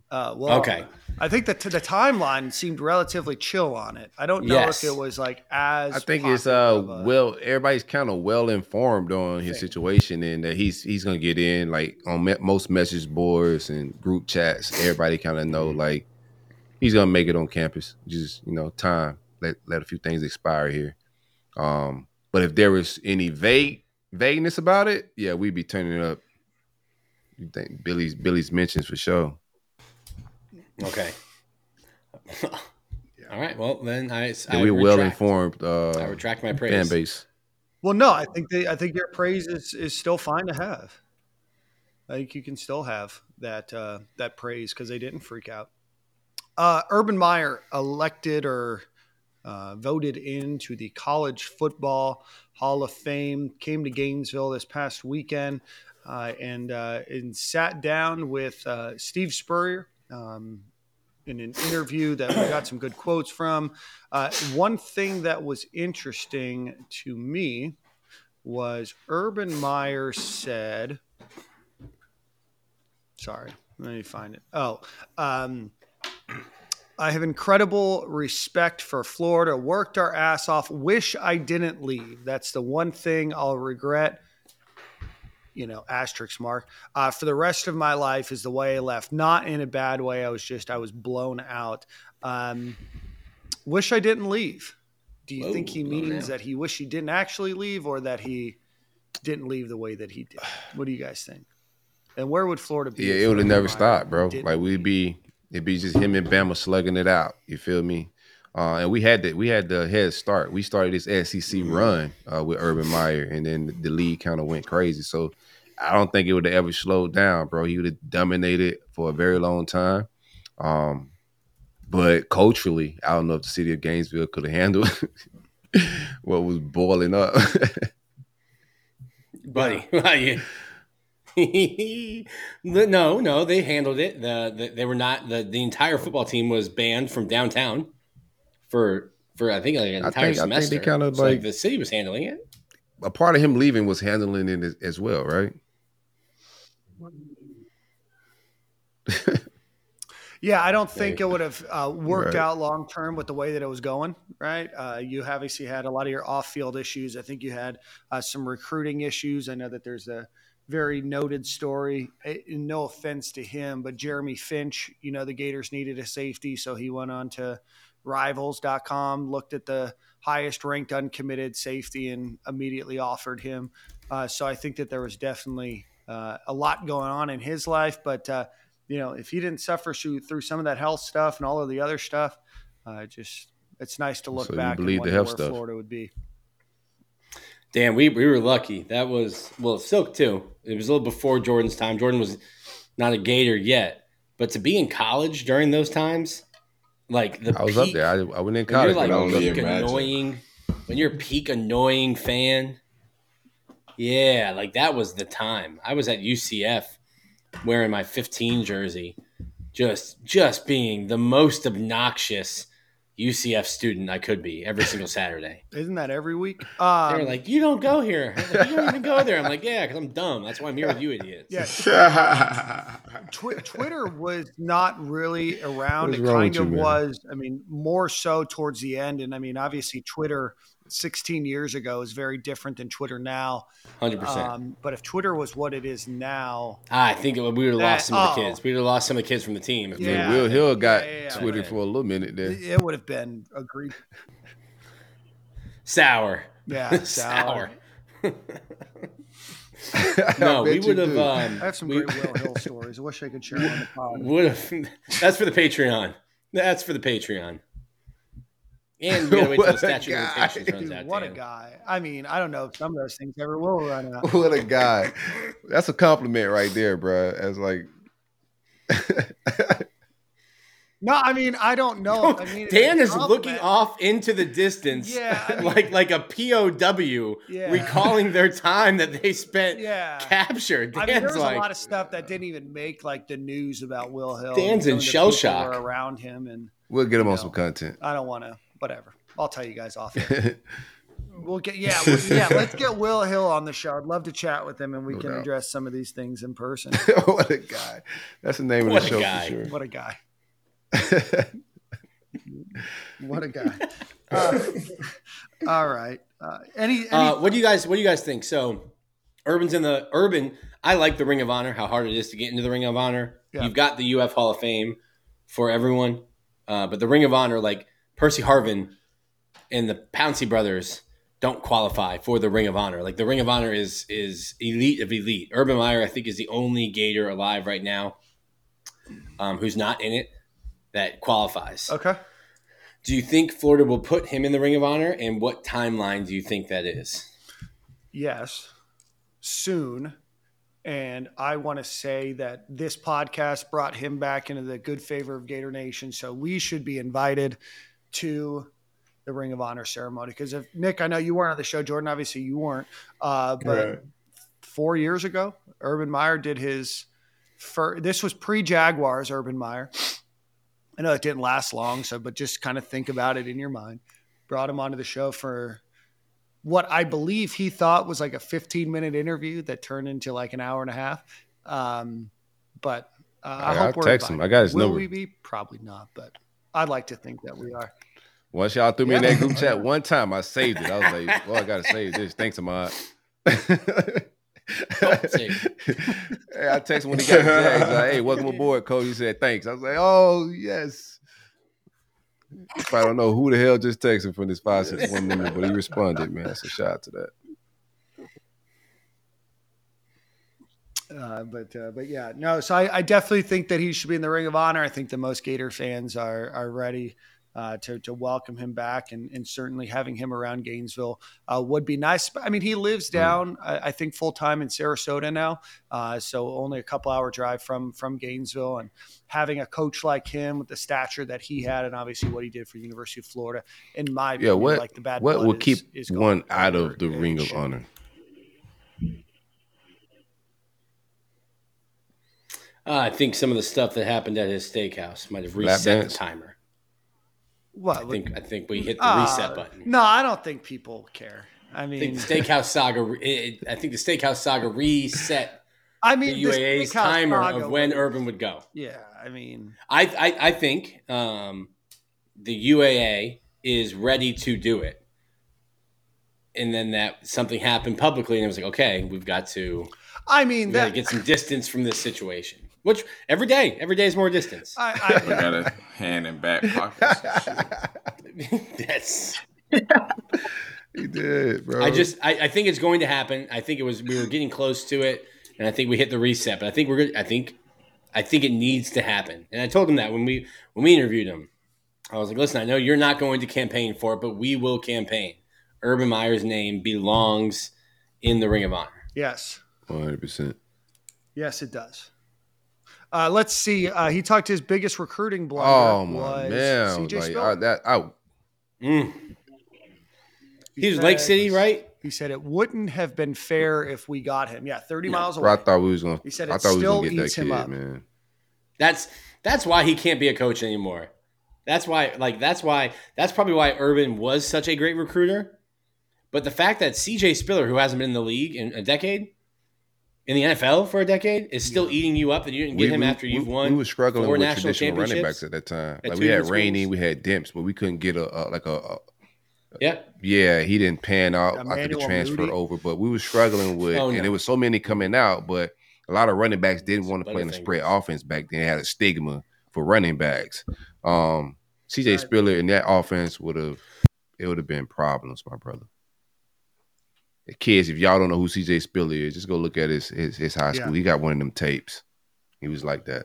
Uh, well, Okay. I think that the timeline seemed relatively chill on it. I don't know Yes. if it was like as. I think it's popular uh of a- well everybody's kind of well informed on his thing. situation and that he's he's gonna get in like on me- most message boards and group chats. Everybody kind of know like he's gonna make it on campus. Just you know time let let a few things expire here. Um, but if there was any vague vagueness about it, yeah, we'd be turning up. You think Billy's Billy's mentions for sure. Okay. All right. Well, then I, Yeah, I we're well retract. informed. Uh, I retract my praise. fan base. Well, no, I think they, I think your praise is, is still fine to have. I think you can still have that uh, that praise because they didn't freak out. Uh, Urban Meyer elected or uh, voted into the College Football Hall of Fame. Came to Gainesville this past weekend uh, and uh, and sat down with uh, Steve Spurrier. Um, in an interview that we got some good quotes from. Uh, one thing that was interesting to me was Urban Meyer said, sorry, let me find it. Oh, um, I have incredible respect for Florida, worked our ass off, wish I didn't leave. That's the one thing I'll regret. You know, asterisk mark, uh, for the rest of my life is the way I left. Not in a bad way. I was just, I was blown out. Um, wish I didn't leave. Do you Whoa, think he blown means out. that he wished he didn't actually leave or that he didn't leave the way that he did? What do you guys think? And where would Florida be? Yeah, if it would have Urban never Meyer stopped, bro. didn't Like we'd leave? be, it'd be just him and Bama slugging it out. You feel me? Uh, and we had the we had the head start. We started this S E C run uh, with Urban Meyer, and then the league kind of went crazy. So I don't think it would have ever slowed down, bro. He would have dominated for a very long time. Um, but culturally, I don't know if the city of Gainesville could have handled what was boiling up. Buddy. no, no, they handled it. The, the they were not the, the entire football team was banned from downtown for for I think like an I entire think- I think they semester. kinda, So, like- the city was handling it. A part of him leaving was handling it as, as well, right? Yeah, I don't think it would have uh, worked Right. out long term with the way that it was going. Right, uh, you obviously had a lot of your off-field issues. I think you had uh, some recruiting issues. I know that there's a very noted story. eh, No offense to him, but Jeremy Finch. You know, the Gators needed a safety, so he went on to Rivals dot com, looked at the highest-ranked uncommitted safety, and immediately offered him. Uh, so I think that there was definitely uh, a lot going on in his life, but. Uh, You know, if he didn't suffer through, through some of that health stuff and all of the other stuff, uh, just it's nice to look So you back and believe the wonder health where stuff. Florida would be. Damn, we, we were lucky. That was well, Silk too. It was a little before Jordan's time. Jordan was not a Gator yet, but to be in college during those times, like the I was peak, up there. I, I went in when college. you're like I can only peak imagine. annoying, when you're peak annoying fan, yeah, like that was the time. I was at U C F wearing my fifteen jersey, just just being the most obnoxious U C F student I could be every single Saturday. Isn't that every week? They Um, were like, "You don't go here. Like, you don't even go there." I'm like, "Yeah, because I'm dumb. That's why I'm here with you idiots." yeah, Twi- Twitter was not really around. What is It wrong kind with you, of man? was. I mean, more so towards the end. And I mean, obviously, Twitter sixteen years ago is very different than Twitter now. one hundred percent. Um, but if Twitter was what it is now, I think it, we would have that- lost some of the oh. kids. We would have lost some of the kids from the team. If we Yeah. were- Will Hill got Yeah, yeah, yeah. Twitter for a little minute there. it, it would have been agreed. sour. Yeah, sour. sour. No, we bet you would have. do. I Um, have some we great Will Hill stories. I wish I could share them on the pod. would have. That's for the Patreon. That's for the Patreon. And we gotta wait till the What a statute of guy. limitations runs Dude, out. what a Dan. guy. I mean, I don't know if some of those things ever will run out. What a guy. That's a compliment right there, bro. As like No, I mean, I don't know. I mean, Dan it's is a looking compliment. off into the distance, Yeah, I mean- like like a P O W, Yeah. recalling their time that they spent Yeah. captured. I Dan's mean, there was like, a lot of stuff that didn't even make like the news about Will Hill. Dan's Some in of the shell people shock. were around him, and we'll get him on No. some content. I don't want to. Whatever. I'll tell you guys off. We'll get yeah, we'll, yeah. Let's get Will Hill on the show. I'd love to chat with him, and we No can doubt. address some of these things in person. What a guy! That's the name What of a the show guy. for sure. What a guy! What a guy! Uh, all right. Uh, any, any Uh, what do you guys What do you guys think? So, Urban's in the Urban. I like the Ring of Honor. How hard it is to get into the Ring of Honor. Yeah. You've got the U F Hall of Fame for everyone, uh, but the Ring of Honor, like Percy Harvin and the Pouncey brothers, don't qualify for the Ring of Honor. Like the Ring of Honor is is elite of elite. Urban Meyer, I think, is the only Gator alive right now um, who's not in it that qualifies. Okay. Do you think Florida will put him in the Ring of Honor, and what timeline do you think that is? Yes. Soon. And I want to say that this podcast brought him back into the good favor of Gator Nation. So we should be invited to the Ring of Honor ceremony. Because if Nick, I know you weren't on the show, Jordan, obviously you weren't. Uh, but Right. four years ago, Urban Meyer did his first, this was pre-Jaguars, Urban Meyer. I know it didn't last long, so but just kind of think about it in your mind. Brought him onto the show for what I believe he thought was like a fifteen minute interview that turned into like an hour and a half. Um, but uh, I I'll hope we're text him. invited. I got his Will number. we be? Probably not, but I'd like to think that we are. Once y'all threw me in Yeah. that group chat one time, I saved it. I was like, well, I gotta save this. Thanks, Ahmad. Save Hey, I texted him when he got the Jags. Like, hey, welcome aboard, coach. He said thanks. I was like, oh yes. I don't know who the hell just texted from this five six one number, but he responded, man. So shout out to that. Uh, but uh, but yeah, no. So I, I definitely think that he should be in the Ring of Honor. I think that most Gator fans are are ready uh, to to welcome him back, and, and certainly having him around Gainesville uh, would be nice. I mean, he lives down, I, I think, full time in Sarasota now, uh, so only a couple hour drive from from Gainesville. And having a coach like him with the stature that he had, and obviously what he did for University of Florida, in my Yeah, opinion, what like the bad what blood will is- keep is gone. one out Or of the it Ring of should. Honor? Uh, I think some of the stuff that happened at his steakhouse might have Lap reset the dance? timer. What? I think I think we hit the Uh, reset button. No, I don't think people care. I I mean, think the steakhouse saga. It, I think the steakhouse saga reset I the mean, U A A's steakhouse timer saga of when was- Urban would go. Yeah, I mean, I I, I think um, the U A A is ready to do it, and then that something happened publicly, and it was like, okay, we've got to I mean we got to that. get some distance from this situation. Which every day, every day is more distance. I I, got a hand in back pockets and shit. That's. He did, bro. I just I, I think it's going to happen. I think it was we were getting close to it, and I think we hit the reset. But I think we're good. I think I think it needs to happen. And I told him that when we when we interviewed him, I was like, listen, I know you're not going to campaign for it, but we will campaign. Urban Meyer's name belongs in the Ring of Honor. yes, one hundred percent. yes, it does. Uh, let's see. Uh, he talked his biggest recruiting blunder Oh my was man, C J like Spiller. I, that I Mm. He He was said- Lake City, right? He said it wouldn't have been fair if we got him. Yeah, thirty No. miles bro, away. I thought we was gonna. He said I it thought we was still gonna get eats that him kid, up. man. That's that's why he can't be a coach anymore. That's why, like, that's why, that's probably why Urban was such a great recruiter. But the fact that C J Spiller, who hasn't been in the league in a decade, in the N F L for a decade, is still eating you up, and you didn't get We- him we- after you've we, won. We were struggling four with national traditional running championships backs at that time. at Like two we had different Rainey, schools. we had Demps, but we couldn't get a, a like a, a Yeah, yeah. He didn't pan out after the Emmanuel transfer Moody. over, but we were struggling with, Oh, and no. there was so many coming out, but a lot of running backs didn't want to play in the Butterfingers. spread offense back then. It had a stigma for running backs. Um, C J Spiller in that offense would have it would have been problems, my brother. The kids, if y'all don't know who C J Spiller is, just go look at his his, his high school. Yeah. He got one of them tapes. He was like that.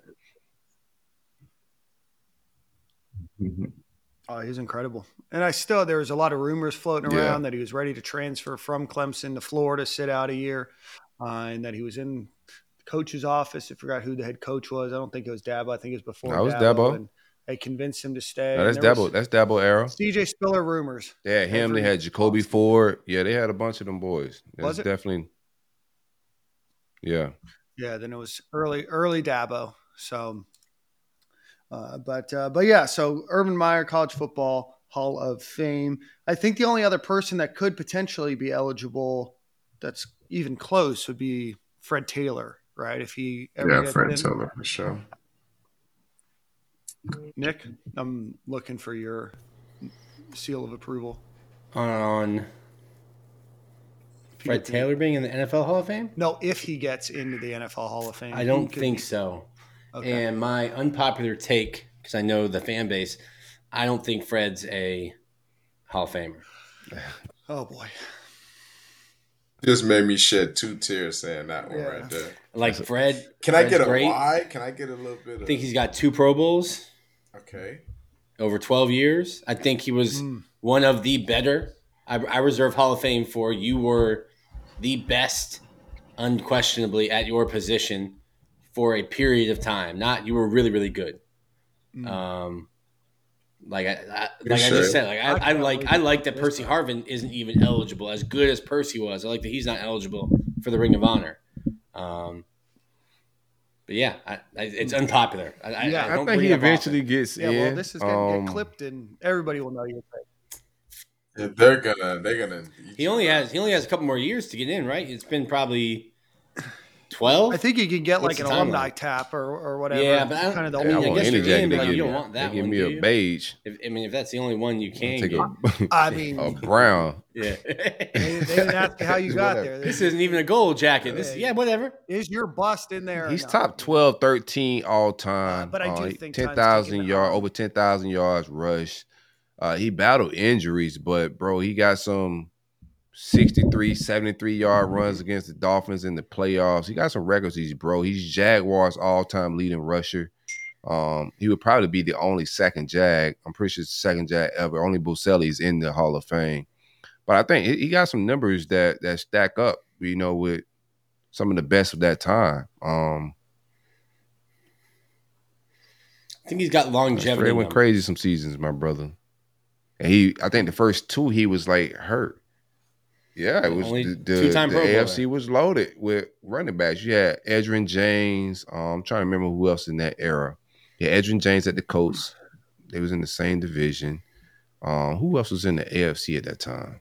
Oh, he's incredible. And I still, there was a lot of rumors floating Yeah. around that he was ready to transfer from Clemson to Florida, sit out a year, uh, and that he was in the coach's office. I forgot who the head coach was. I don't think it was Dabo. I think it was before No, it was Dabo. Dabo. And they convinced him to stay. No, that's And there Dabo. was That's Dabo era. C J Spiller rumors. They had him. They Every- had Jacoby Ford. Yeah, they had a bunch of them boys. That's Was it? definitely. Yeah. Yeah, then it was early, early Dabo. So, uh, but uh, but yeah, so Urban Meyer, college football Hall of Fame. I think the only other person that could potentially be eligible that's even close would be Fred Taylor, right? If he ever Yeah, gets Fred in. Taylor for sure. Nick, I'm looking for your seal of approval. On Fred Taylor being in the N F L Hall of Fame? No, if he gets into the N F L Hall of Fame. I don't He could think be- so. Okay. And my unpopular take, because I know the fan base, I don't think Fred's a Hall of Famer. Oh boy. Just made me shed two tears saying that one Yeah. right there. Like Fred. Can I Fred's get a great. why? Can I get a little bit of? I think he's got two Pro Bowls Okay. over twelve years. I think he was Mm. one of the better. I, I reserve Hall of Fame for you were the best, unquestionably, at your position for a period of time. Not you were really, really good. Mm. Um, like I, I For like I sure. just said, like I, I I can't like wait I to like get that this Percy one. Harvin isn't even eligible. As good as Percy was, I like that he's not eligible for the Ring of Honor. Um, but yeah, I, I, it's unpopular. I, I, Yeah, I, I don't think bring he it up often. eventually gets Yeah, in. well, this is going to Um, get clipped, and everybody will know your pick. Yeah, they're gonna. They're gonna. eat He you only up. has he only has a couple more years to get in, right? It's been probably twelve. I think you can get What's like an the alumni timeline? tap or, or whatever. Yeah, but I don't- kind of the I I, mean, only I want guess any you're jacket in, to but give you don't me. want that They give one, me do a you? beige. If, I mean, if that's the only one you I'll can take get, a, I mean, a brown. yeah. they, they didn't ask you how you got there. This isn't even a gold jacket. This, Yeah. yeah, whatever. Is your bust in there? or He's not? top twelve, thirteen all time. Uh, but I do think ten time's thousand ticking yards, on. over ten thousand yards rush. Uh, he battled injuries, but bro, he got some sixty-three, seventy-three yard runs against the Dolphins in the playoffs. He got some records, he's bro. He's Jaguars all time leading rusher. Um, he would probably be the only second Jag. I'm pretty sure it's the second Jag ever. Only Boselli's in the Hall of Fame. But I think he he got some numbers that that stack up, you know, with some of the best of that time. Um, I think he's got longevity. Fred went numbers. crazy some seasons, my brother. And he, I think the first two he was like hurt. Yeah, it was Only the, the, two-time the Pro A F C Bowler. was loaded with running backs. You had Edgerrin James. Um, I'm trying to remember who else in that era. Yeah, Edgerrin James at the Colts. They was in the same division. Um, who else was in the A F C at that time?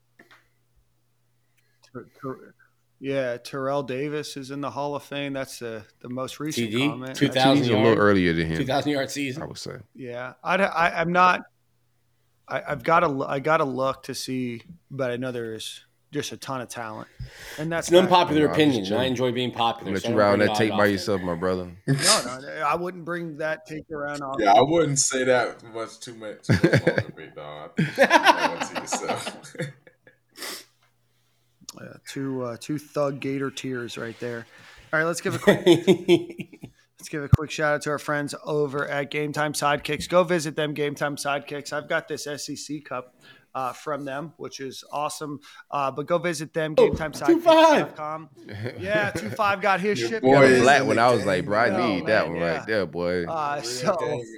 Ter- Ter- Yeah, Terrell Davis is in the Hall of Fame. That's the, the most recent T D, comment. two That's- thousand He's a little yard, earlier than him, two thousand yard I season. would say. Yeah, I, I, I'm not. I, I've got to. I got to look to see, but I know there's just a ton of talent, and that's It's an not- unpopular No, I'm just opinion, and I joking. enjoy being popular. I'm let so you I don't ride on bring that it tape out by often. yourself, my brother. No, no, I wouldn't bring that take around. Off. Yeah, I wouldn't say that much too much. Too much longer, big dog. I think you should keep that one to yourself. Uh, two uh, two thug gator tears right there. All right, let's give a quick let's give a quick shout out to our friends over at Game Time Sidekicks. Go visit them, Game Time Sidekicks. I've got this S E C cup uh, from them, which is awesome. Uh, but go visit them, game time sidekicks dot com. Yeah, two five got his Your ship. boy Got is a black in one. the I was game, like, bro, I man. need Oh, that man, one yeah. right there, boy. Uh, Real so game, man.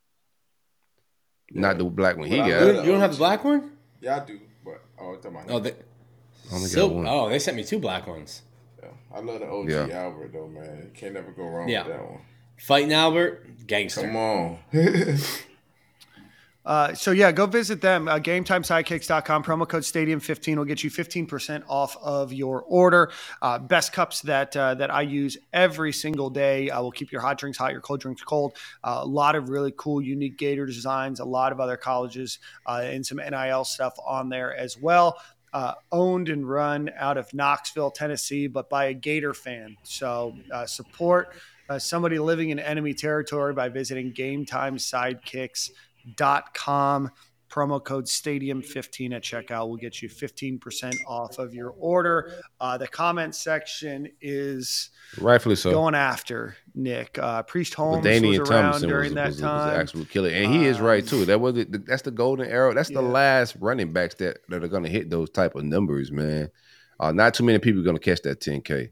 Not the black one he Well, I got. You love don't, you don't have the black one? Yeah, I do. But oh, it's on my Oh, they, Only got Sil- one. oh, they sent me two black ones. yeah. I love the O G Yeah. Albert though, man. You can't never go wrong Yeah. with that one. Fighting Albert, gangster. Come on. Uh, so yeah, go visit them. Uh, game time sidekicks dot com. Promo code Stadium fifteen will get you fifteen percent off of your order. Uh, best cups that uh, that I use every single day. Uh, will keep your hot drinks hot, your cold drinks cold. Uh, a lot of really cool, unique Gator designs. A lot of other colleges uh, and some N I L stuff on there as well. Uh, owned and run out of Knoxville, Tennessee, but by a Gator fan. So uh, support uh, somebody living in enemy territory by visiting Game Time Sidekicks dot com. Promo code Stadium fifteen at checkout will get you fifteen percent off of your order. Uh, the comment section is Rightfully so. going after Nick. Uh, Priest Holmes Danian was around Thompson during was, that was, was time. an actual killer, and he is right Um, too. That was the, that's the golden arrow. That's the yeah. last running backs that, that are going to hit those type of numbers, man. Uh, not too many people are going to catch that ten K.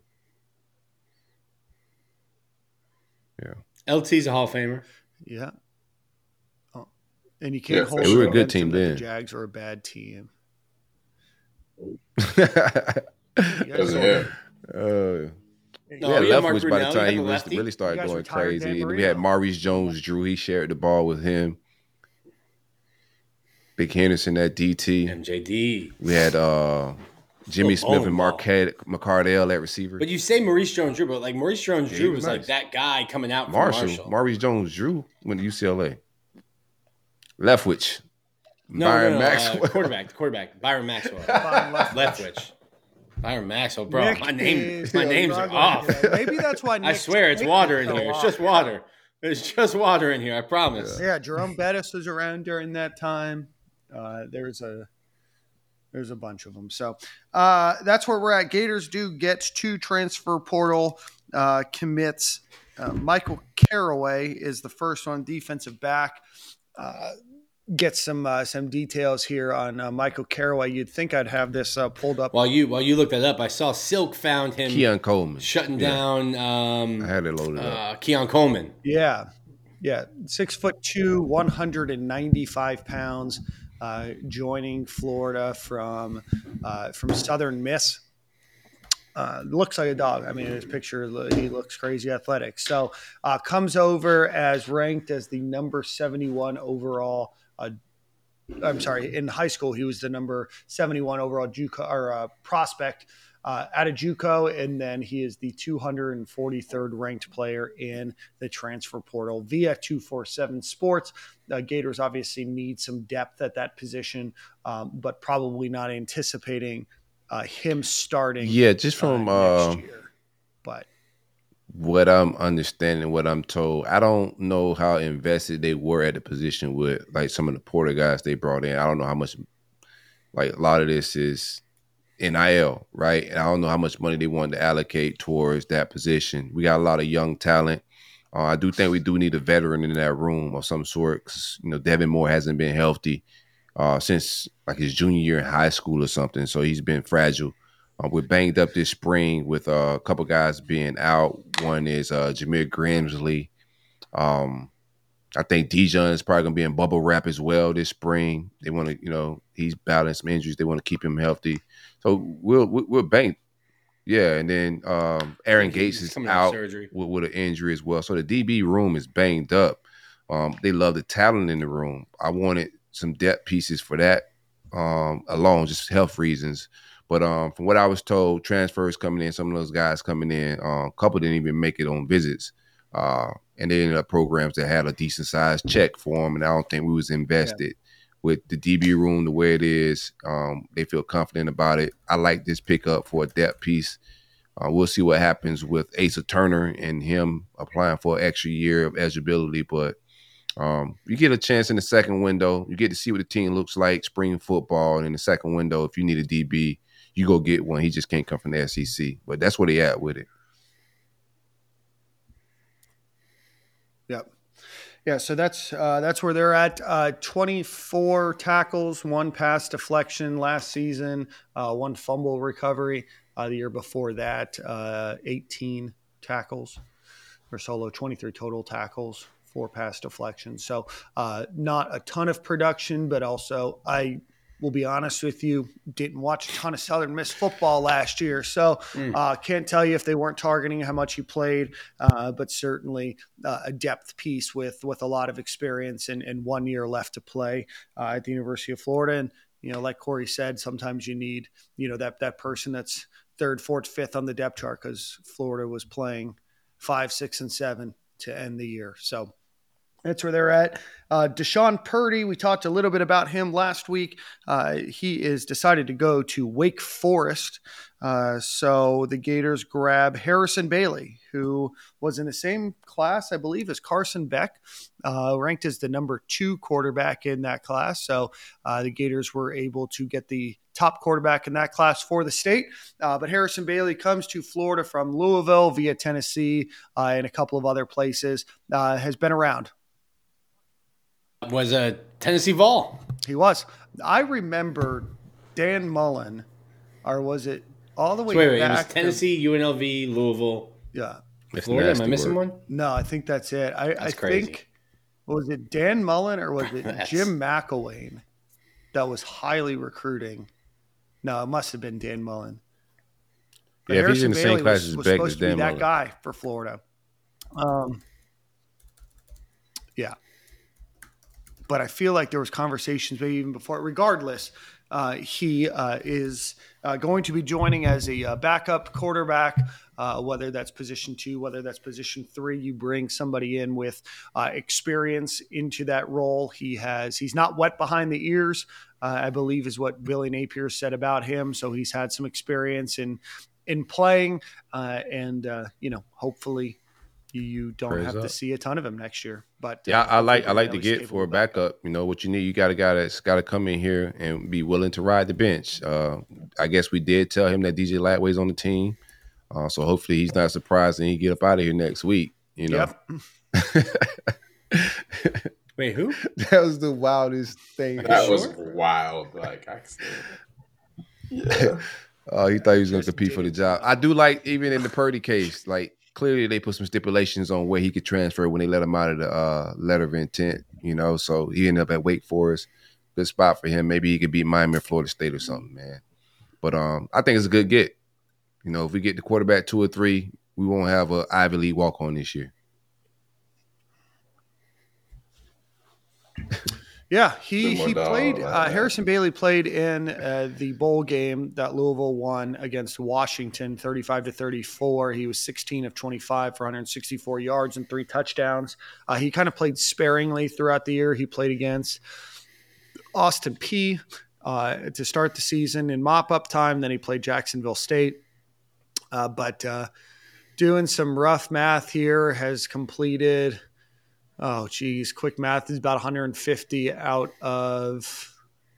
Yeah, L T's a Hall of Famer. Yeah. Oh. And you can't Yeah, hold for it sure. We were a good against him team that then. The Jags are a bad team. You Doesn't guys- hit. uh, No, we had you had Mark Leftwich by the Brunell, you time had he the was, lefty. really started You guys going retired crazy. Dan And we had Marino. Maurice Jones-Drew. He shared the ball with him. Big Henderson at D T. M J D. We had uh, Jimmy Oh, Smith and ball. Marquette, McCardell at receiver. But you say Maurice Jones-Drew, but like Maurice Jones-Drew Yeah, he was was like nice. that guy coming out from Marshall, Marshall. Maurice Jones-Drew went to U C L A. Leftwich. No, Byron no, no, Maxwell. uh, quarterback, the quarterback, Byron Maxwell. Byron Leftwich. Leftwich. Byron Maxwell, bro. Nick my name, is my names are struggling off. today. Maybe that's why. I Nick swear it's Nick water is in so here. It's off. just water. It's just water in here. I promise. Yeah, Jerome Bettis was around during that time. Uh, there's a there's a bunch of them. So uh, that's where we're at. Gators do get two transfer portal uh, commits. Uh, Michael Caraway is the first one, defensive back. Uh, get some uh, some details here on uh, Michael Caraway. You'd think I'd have this uh, pulled up. While you while you look that up, I saw Silk found him Keon Coleman. shutting Yeah. down um, I had it loaded up. uh, Keon Coleman. Yeah, yeah, six foot two, one hundred ninety-five pounds. Uh, joining Florida from uh, from Southern Miss. Uh, looks like a dog. I mean, in his picture, he looks crazy athletic. So uh, comes over as ranked as the number seventy-one overall. Uh, I'm sorry, in high school, he was the number seventy-one overall JUCO, or, uh, prospect uh, at a JUCO, and then he is the two hundred forty-third ranked player in the transfer portal via two forty-seven Sports. Uh, Gators obviously need some depth at that position, um, but probably not anticipating uh, him starting. Yeah, just from uh, uh, next year. But what I'm understanding, what I'm told, I don't know how invested they were at the position with like some of the Porter guys they brought in. I don't know how much, like a lot of this is N I L, right? And I don't know how much money they wanted to allocate towards that position. We got a lot of young talent. Uh, I do think we do need a veteran in that room of some sort because, you know, Devin Moore hasn't been healthy uh, since like his junior year in high school or something. So he's been fragile. Uh, we're banged up this spring with uh, a couple guys being out. One is uh, Jameer Grimsley. Um, I think Dijon is probably going to be in bubble wrap as well this spring. They want to, you know, he's battling some injuries. They want to keep him healthy. So we'll, we're banked. Yeah, and then um, Aaron Gates He's is coming out out of surgery. with, with an injury as well. So the D B room is banged up. Um, they love the talent in the room. I wanted some depth pieces for that um, alone, just health reasons. But um, from what I was told, transfers coming in, some of those guys coming in, uh, a couple didn't even make it on visits. Uh, and they ended up programs that had a decent sized check for them. And I don't think we was invested. Yeah. With the D B room the way it is, um, they feel confident about it. I like this pickup for a depth piece. Uh, we'll see what happens with Asa Turner and him applying for an extra year of eligibility. But um, you get a chance in the second window. You get to see what the team looks like, spring football. And in the second window, if you need a D B, you go get one. He just can't come from the S E C. But that's where they at with it. Yep. Yeah, so that's uh, that's where they're at. Uh, twenty-four tackles, one pass deflection last season, uh, one fumble recovery. Uh, the year before that, uh, eighteen tackles for solo, twenty-three total tackles, four pass deflections. So uh, not a ton of production, but also I will be honest with you, didn't watch a ton of Southern Miss football last year. So mm. uh, can't tell you if they weren't targeting how much he played, uh, but certainly uh, a depth piece with with a lot of experience and, and one year left to play uh, at the University of Florida. And, you know, like Corey said, sometimes you need, you know, that that person that's third, fourth, fifth on the depth chart because Florida was playing five, six, and seven to end the year. So that's where they're at. Uh, Deshaun Purdy, we talked a little bit about him last week. Uh, he is decided to go to Wake Forest. Uh, so the Gators grab Harrison Bailey, who was in the same class, I believe, as Carson Beck, uh, ranked as the number two quarterback in that class. So uh, the Gators were able to get the top quarterback in that class for the state. Uh, but Harrison Bailey comes to Florida from Louisville via Tennessee uh, and a couple of other places, uh, has been around. Was a Tennessee Vol. He was. I remember Dan Mullen, or was it all the way so wait, wait, back? It was Tennessee, to, U N L V, Louisville. Yeah. Florida. Am I missing word. one? No, I think that's it. I, that's I crazy. think, was it Dan Mullen or was it Jim McElwain that was highly recruiting? No, it must have been Dan Mullen. But yeah, Harrison if he's in the Bailey same class was, as was Beck, supposed as to be Dan that Mullen. guy for Florida. Um, yeah. but I feel like there was conversations maybe even before. Regardless, uh, he uh, is uh, going to be joining as a uh, backup quarterback, uh, whether that's position two, whether that's position three. You bring somebody in with uh, experience into that role. He has he's not wet behind the ears, uh, I believe is what Billy Napier said about him. So he's had some experience in in playing, uh, and uh, you know, hopefully you don't Praise have up. to see a ton of him next year. But Yeah, uh, I like I hopefully, like you to know, he's get for a capable backup. You know what you need. You got a guy that's got to come in here and be willing to ride the bench. Uh, I guess we did tell him that D J Latway's on the team, uh, so hopefully he's not surprised and he get up out of here next week. You know. Yep. Wait, who? That was the wildest thing. That sure? was wild. Like I said, yeah. Oh, he thought he was going to compete for the job. I do like, even in the Purdy case, like clearly they put some stipulations on where he could transfer when they let him out of the uh, letter of intent, you know, so he ended up at Wake Forest. Good spot for him. Maybe he could beat Miami or Florida State or something, man. But um, I think it's a good get. You know, if we get the quarterback two or three, we won't have an Ivy League walk-on this year. Yeah, he Two more he dollars, played. like Uh, that. Harrison Bailey played in uh, the bowl game that Louisville won against Washington, thirty-five to thirty-four. He was sixteen of twenty-five for one hundred sixty-four yards and three touchdowns. Uh, he kind of played sparingly throughout the year. He played against Austin Peay uh, to start the season in mop-up time. Then he played Jacksonville State. Uh, but uh, doing some rough math here, has completed – oh, geez, quick math is about one hundred fifty out of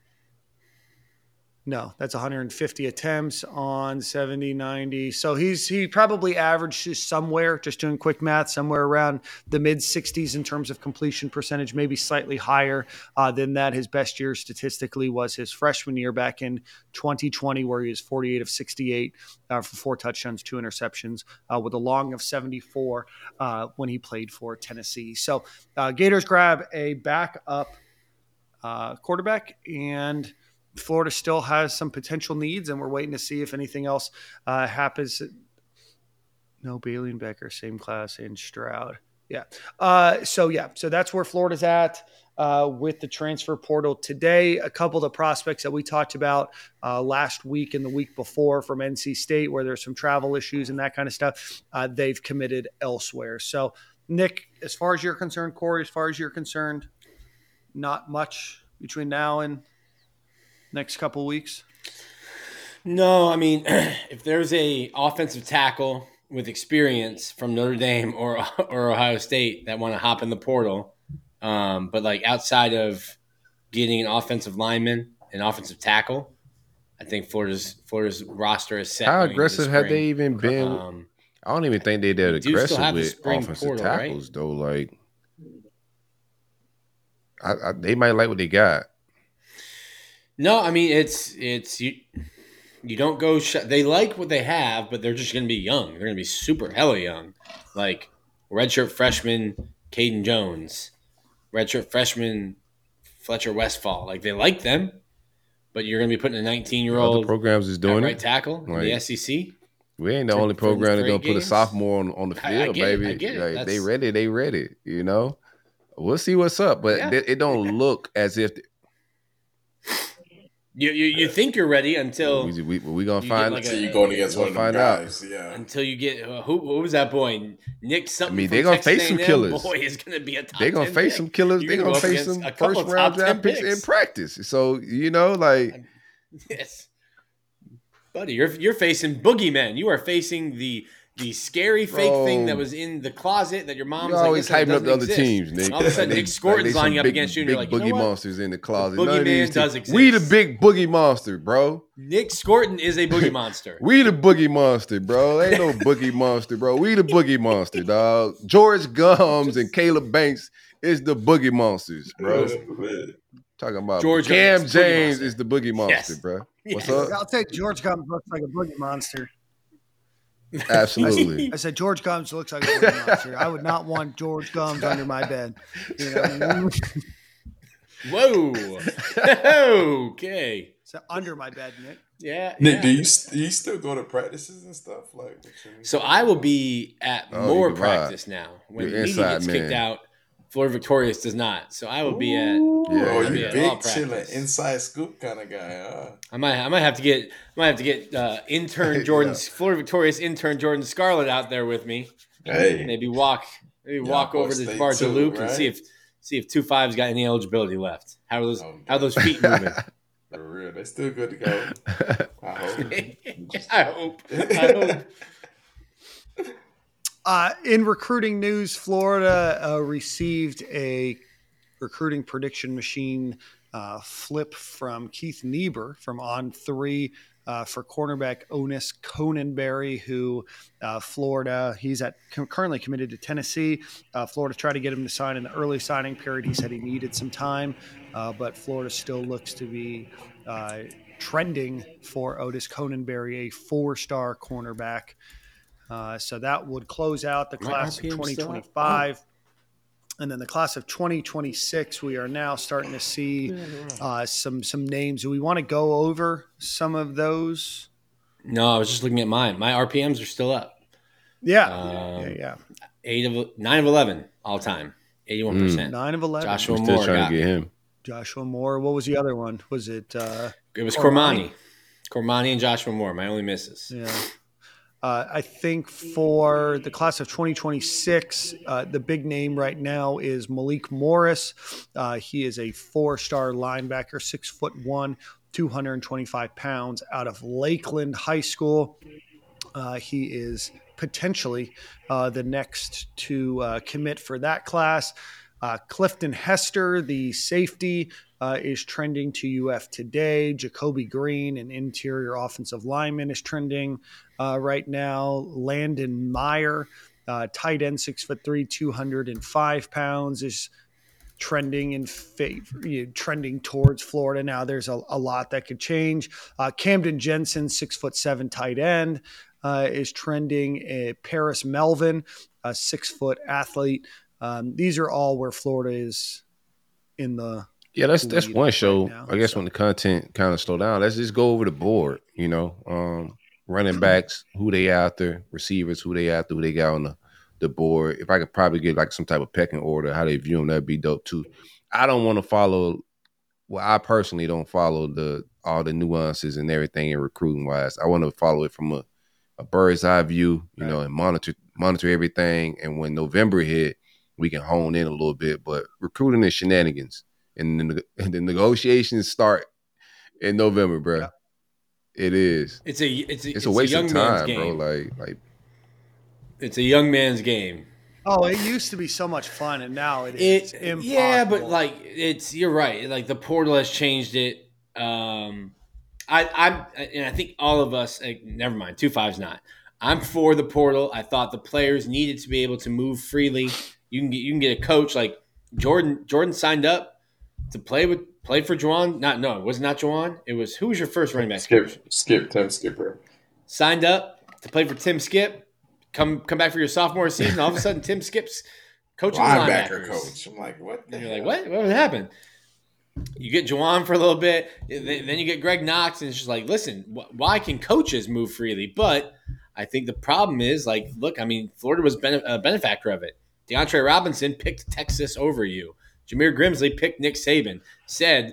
– no, that's one hundred fifty attempts on seventy, ninety. So he's he probably averages somewhere, just doing quick math, somewhere around the mid-sixties in terms of completion percentage, maybe slightly higher uh, than that. His best year statistically was his freshman year back in twenty twenty, where he was forty-eight of sixty-eight uh, for four touchdowns, two interceptions, uh, with a long of seventy-four uh, when he played for Tennessee. So uh, Gators grab a backup uh, quarterback, and Florida still has some potential needs, and we're waiting to see if anything else uh, happens. No, Bailey and Becker, same class, and Stroud. Yeah. Uh, so, yeah, so that's where Florida's at uh, with the transfer portal today. A couple of the prospects that we talked about uh, last week and the week before from N C State, where there's some travel issues and that kind of stuff, uh, they've committed elsewhere. So, Nick, as far as you're concerned, Corey, as far as you're concerned, not much between now and next couple weeks? No, I mean, if there's a offensive tackle with experience from Notre Dame or or Ohio State that want to hop in the portal, um, but like outside of getting an offensive lineman, an offensive tackle, I think Florida's Florida's roster is set. How going into the aggressive have they spring. even been? Um, I don't even think they're that we do still aggressive have the with spring offensive portal, tackles, right? though. Like, I, I, they might like what they got. No, I mean it's it's you. You don't go. Sh- they like what they have, but they're just going to be young. They're going to be super hella young, like redshirt freshman Caden Jones, redshirt freshman Fletcher Westfall. Like they like them, but you're going to be putting a nineteen year Other old programs is doing right it. tackle in Like, the S E C. We ain't the to- only for program that's three gonna put a games. sophomore on, on the I- I field, get it, baby. I get it. Like, they That's- ready, they ready. You know, we'll see what's up, but Yeah. it, it don't look as if You, you you think you're ready until we, we, we gonna you find. get like So a- you going against We'll one of them find out. guys, yeah. until you get uh, who, who was that boy Nick something. I mean, from they gonna Texas face some A and M? killers. Boy is going to be a top They gonna ten face pick. some killers. You're They gonna gonna go up face against some a couple first top round ten draft picks in picks. practice. So you know, like Yes, buddy, you're you're facing boogeymen. You are facing the the scary fake Bro. thing that was in the closet that your mom's you like, always this one hyping up the other doesn't teams, exist. Nick. All of a sudden, Like, Nick they- Scorton's like, they some lining up big, against you, and big you're like, you boogie know what? monsters in the closet. boogeyman None of these does teams- exist. We the big boogie monster, bro. Nick Scorton is a boogie monster. We the boogie monster, bro. Ain't no boogie monster, bro. We the boogie monster, dog. George Gums and Caleb Banks is the boogie monsters, bro. Talking about George Cam Gums, boogie James monster. is the boogie monster, Yes. bro. What's Yes. up? I'll take George Gums looks like a boogie monster. Absolutely. I said George Gums looks like a boogie monster. I would not want George Gums under my bed. You know? Whoa. Okay. So under my bed, Nick. Yeah. Nick, yeah. do you do you still go to practices and stuff? Like, what you- So I will be at Oh, more you can ride. practice now. When You're media inside gets kicked man. out, Florida Victorious does not. So I will be at. Yeah, oh, I'll be you at all big chilling, practice. inside scoop kind of guy, huh? I might, I might have to get, I might have to get uh, intern Jordan, Yeah. Florida Victorious intern Jordan Scarlett out there with me. Hey, Maybe walk, maybe Yeah, walk boy, over to stay Bar tuned, Luke and right? see if, see if two five's got any eligibility left. How are those, Oh, how are those feet moving? for real, they still good to go. I hope. I hope. I hope. Uh, in recruiting news, Florida uh, received a recruiting prediction machine uh, flip from Keith Niebuhr from On Three uh, for cornerback Onis Conenberry, who uh, Florida, he's at currently committed to Tennessee. Uh, Florida tried to get him to sign in the early signing period. He said he needed some time, uh, but Florida still looks to be uh, trending for Otis Conenberry, a four-star cornerback. Uh, so that would close out the My class R P M of twenty still up? twenty-five. And then the class of twenty twenty-six, we are now starting to see uh, some some names. Do we want to go over some of those? No, I was just looking at mine. My R P Ms are still up. Yeah, Um, yeah, yeah. Eight of nine of eleven all time, eighty-one percent. Nine of eleven. Joshua I'm still Moore trying got to get me. him. Joshua Moore. What was the other one? Was it? Uh, It was Cormani. Cormani. Cormani and Joshua Moore, my only misses. yeah. Uh, I think for the class of twenty twenty-six, uh, the big name right now is Malik Morris. Uh, he is a four-star linebacker, six foot one, two hundred twenty-five pounds, out of Lakeland High School. Uh, he is potentially uh, the next to uh, commit for that class. Uh, Clifton Hester, the safety, uh, is trending to U F today. Jacoby Green, an interior offensive lineman, is trending uh, right now. Landon Meyer, uh, tight end, six foot three, two hundred five pounds, is trending in favor, you know, trending towards Florida. Now there's a, a lot that could change. Uh, Camden Jensen, six foot seven, tight end, uh, is trending. Uh, Paris Melvin, a six foot athlete. Um, these are all where Florida is in the Yeah, that's that's lead one right show. now, I guess so. when the content kind of slow down, let's just go over the board. You know, um, running backs, who they after, receivers, who they after, who they got on the, the board. If I could probably get like some type of pecking order, how they view them, that'd be dope too. I don't want to follow. Well, I personally don't follow the all the nuances and everything in recruiting wise. I want to follow it from a, a bird's eye view, you Right. know, and monitor monitor everything. And when November hit, we can hone in a little bit. But recruiting is shenanigans. And the, and the negotiations start in November, bro. Yeah. It is. It's a it's a, It's a waste young of man's time, game. bro. Like, like It's a young man's game. Oh, it used to be so much fun, and now it is It impossible. yeah, but like it's you're right. Like the portal has changed it. Um, I I'm and I think all of us. Like, never mind, two five's not. I'm for the portal. I thought the players needed to be able to move freely. You can get you can get a coach like Jordan. Jordan signed up to play with play for Juwan. Not no, it was not Juwan. It was who was your first running back? Skip, skip, Tim Skipper. Signed up to play for Tim Skip. Come come back for your sophomore season. All of a sudden, Tim Skip's coaching Linebacker linebackers. coach. I'm like, what? The And you're hell? like, what? What would happen? You get Juwan for a little bit, then you get Greg Knox, and it's just like, listen, wh- why can coaches move freely? But I think the problem is, like, look, I mean, Florida was bene- a benefactor of it. DeAndre Robinson picked Texas over you. Jameer Grimsley picked Nick Saban. Said,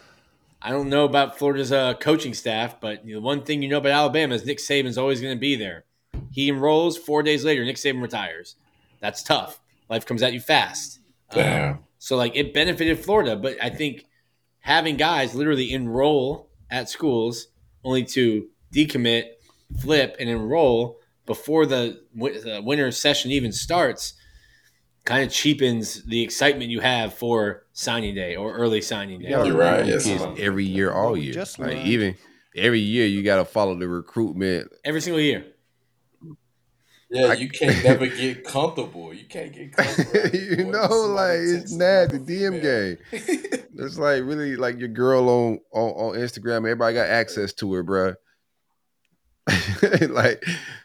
I don't know about Florida's uh, coaching staff, but you know, one thing you know about Alabama is Nick Saban's always going to be there. He enrolls, four days later, Nick Saban retires. That's tough. Life comes at you fast. Damn. Um, so, like, it benefited Florida, but I think having guys literally enroll at schools only to decommit, flip, and enroll before the, the winter session even starts kind of cheapens the excitement you have for signing day or early signing day. you gotta You're right, recruit yes. kids every year, all What we year. just Like learned- even every year, you got to follow the recruitment. Every single year. Yeah, I- you can't never get comfortable. You can't get comfortable. you Boy, know, somebody like it's texting mad. The like a D M female. game. It's like really like your girl on on, on Instagram. Everybody got access to her, bro. Like,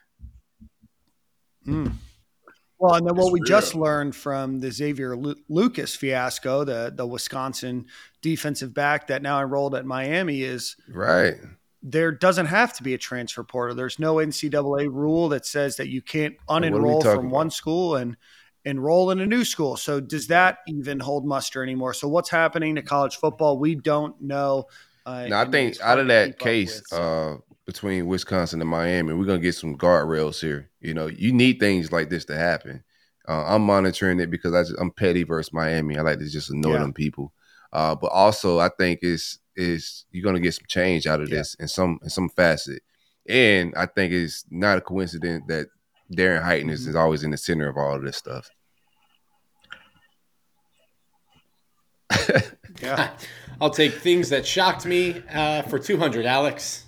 Mm. Well, and then what It's we just real. learned from the Xavier Lu- Lucas fiasco, the the Wisconsin defensive back that now enrolled at Miami, is right. there doesn't have to be a transfer portal. There's no N C double A rule that says that you can't what are we unenroll talking from one about? school and enroll in a new school. So does that even hold muster anymore? So what's happening to college football? We don't know. Uh, now, I think out of that case with, so. uh, between Wisconsin and Miami, we're going to get some guardrails here. You know, you need things like this to happen. Uh, I'm monitoring it because I just, I'm petty versus Miami. I like to just annoy yeah. them people. Uh, but also, I think it's, it's you're going to get some change out of yeah. this in some in some facet. And I think it's not a coincidence that Darren Heighton mm-hmm. is, is always in the center of all of this stuff. Yeah, I'll take things that shocked me uh, for two hundred, Alex.